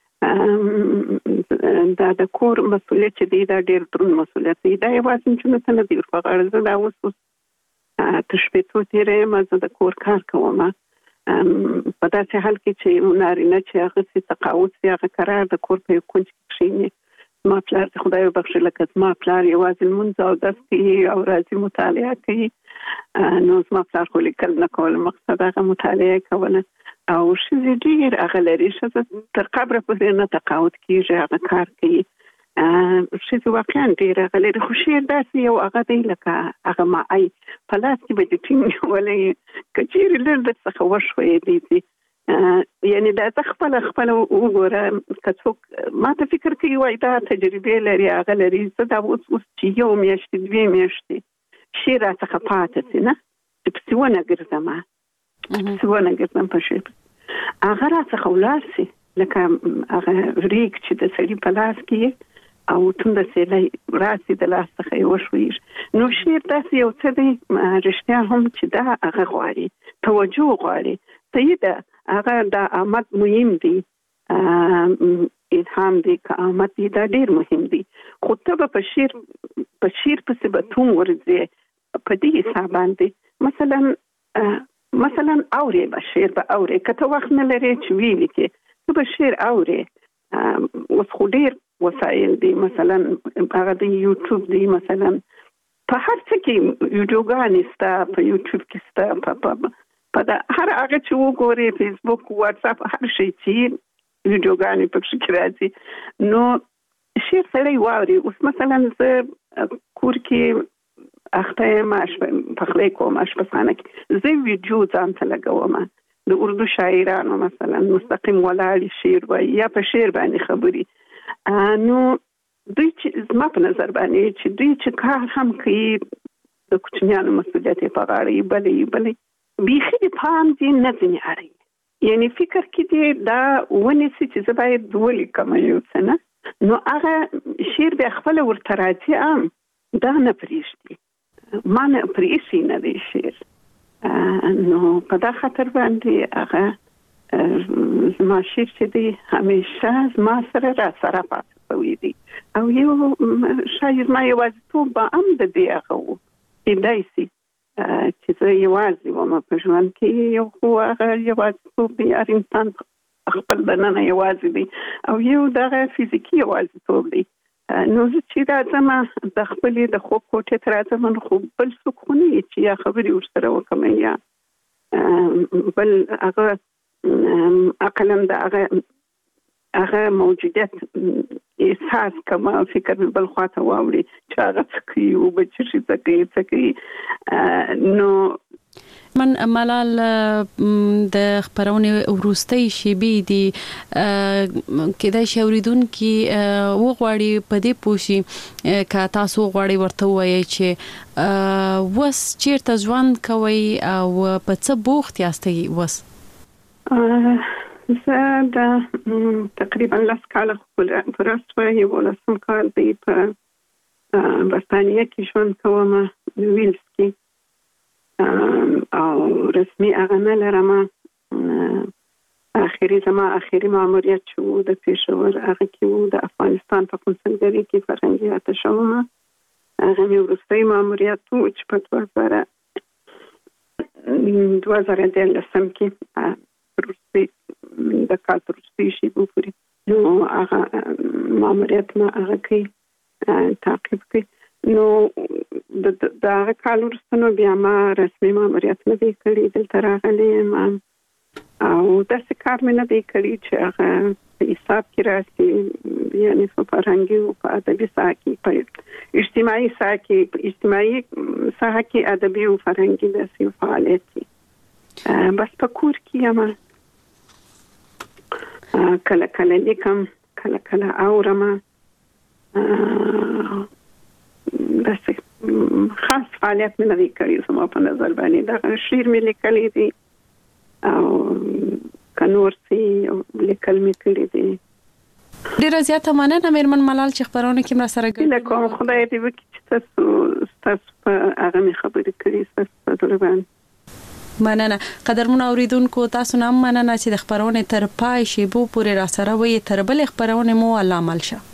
دا د کور مسؤلیت چې دی دا ډېر دروند مسؤلیت دی دا یوازې چې نه دی په غاړه زه دا اوس تشبیهو تیرې ما د کور کار کوم په داسې حال کې چې نارینه چې هغه څه تقاعد سي هغه قرار د کور په کونج کې کښیني ما پلار ته خدای وبخښي لکه ما پلار یوازې لمونځ او درس کوي او راځي مطالعه کوي نو ما پلار خو لیکل نه کول مقصد هغه مطالعه کوله او شې ډېر هغه لري چې تر قبره پورې نه تقاعد کیږي هغه کار کوي شې واقعا ډېر هغه لري خو شعر داسې یو هغه دی لکه هغه معي په لاس کې به د ټینګ ولې کچېرې لږ د څخه وشوي دي یعنی دا خپل وګوره کڅوک ما ته فکر کوي وای دا تجربه لري هغه لري څه دا اوس چې یو میاشت دوه میاشتې شعر څخه پاتې سي نه چې څونه ګرځم څونه ګرځم په شعر هغه راڅخه ولاسي لکه هغه ریک چې د سړي په لاس کې او تند سیلای راسي د لاس څخه یو شوي نو شعر داسې یو څه دی رښتیا هم چې دا هغه غواړي توجه غواړي ته هغه د آمد مهم دی الهام دی که آمد دی دا ډیر مهم دی خو ته په شعر پسې به توم ورځي په دې حساب باندې مثلا اوري به شعر به اوري کته وخت نه لري چې ویلي کې ته به شعر اوري اوس خو ډیر وسایل دي مثلا هغه د یوټیوب دی مثلا په هر څه کې ویډیوګانې ستا په یوټیوب کې ستا په دا هر هغه چې وګوري فیسبوک واتس اپ هر شي چې ویډیوګانې په کې راځي نو شعر سره واوري اوس مثلا زه کور کې اخته ماش په خلې کوم اشپزخانه کې زه ویډیو ځان ته لګوم د اردو شاعرانو مثلا مستقیم ولاړ شعر وایي یا په شعر باندې خبري نو دوی چې زما په نظر باندې چې دوی چې کار هم کوي د کوچنیانو مسؤلیت په غاړه بلې بیخي د پام دي نه ځنې اړي یعنی فکر کې دی دا ونیسي چې زه باید ولیکم یو څه نه نو هغه شعر بیا خپل ورته راځي دا نه پرېږدي ما نه پرېښي نه دی شعر نو په دا خاطر باندې هغه زما شعر چې دی همیشه زما سره را سره پاتې شوی دی او یو شاید ما یوازیتوب به هم د دې هغه و کېدای شي چې زه یوازې وم په ژوند کې یو خو هغه یوازیتوب دی هر انسان خپل دننه یوازې دی او یو دغه فزیکي یوازیتوب دی نو زه چې راځم د خپلې د خوب کوټې ته راځم نو خو بل څوک خو نه چې یا خبرې ورسره وکړم یا بل هغه عقلا د هغه موجودیت احساس کوم فکر مې بل خواته واوړي چې هغه څه کوي او به څه کوي نو من ملال د خبرونه وروستۍ شیبې دي کېدای شي اوریدونکو وغواړي په دې پوښي که تاسو غواړئ ورته وایي چې وس چیرته ژوند کوي او په څه بوخت یاستئ وس زه د تقریبا 10 کال پرسته یو لسم کال دی په برتانیه کې ژوند کوم ویلز کې او رسمي هغه نه لرم اخري ماموریت شو د پېښور هغه کې د افغانستان په کنسولګرۍ کې فرهنګي اتشوم هغه مې وروستي ماموریت چې په 2013 کې وروستي د کال وروستي شي وګوري نو هغه ماموریت ما هغه کې تعقیب کوي نو دا کال ورسته بیا ما رسمي ماموریت نه دی کړی دلته راغلی یم او داسې کار مې نه دی کړی چې هغه په حساب کې راسي یعنې په فرهنګي او په ادبي ساحه کې په اجتماعي ساحه کې ادبي او فرهنګي داسې فعالیت دی بس په کور کې یم کله کله لیکم کله کله اورم داسې خاص فعالیت مې نه دی کړی زما په نظر باندې دغه شعر مې لیکلی دی او کنور سي لیکل مې کړی دی ډیره زیاته مننه میرمن ملال چې خبرونه کې مرا سره ګډه کوم خدای دې وکړي چې تاسو په هغه مې خبرې کړې تاسو په ډول مننه قدرمن اوریدونکو تاسو نام مننه چې د خبرونه تر پای شی بو پورې را سره وي تر بل خبرونه مو علامه شه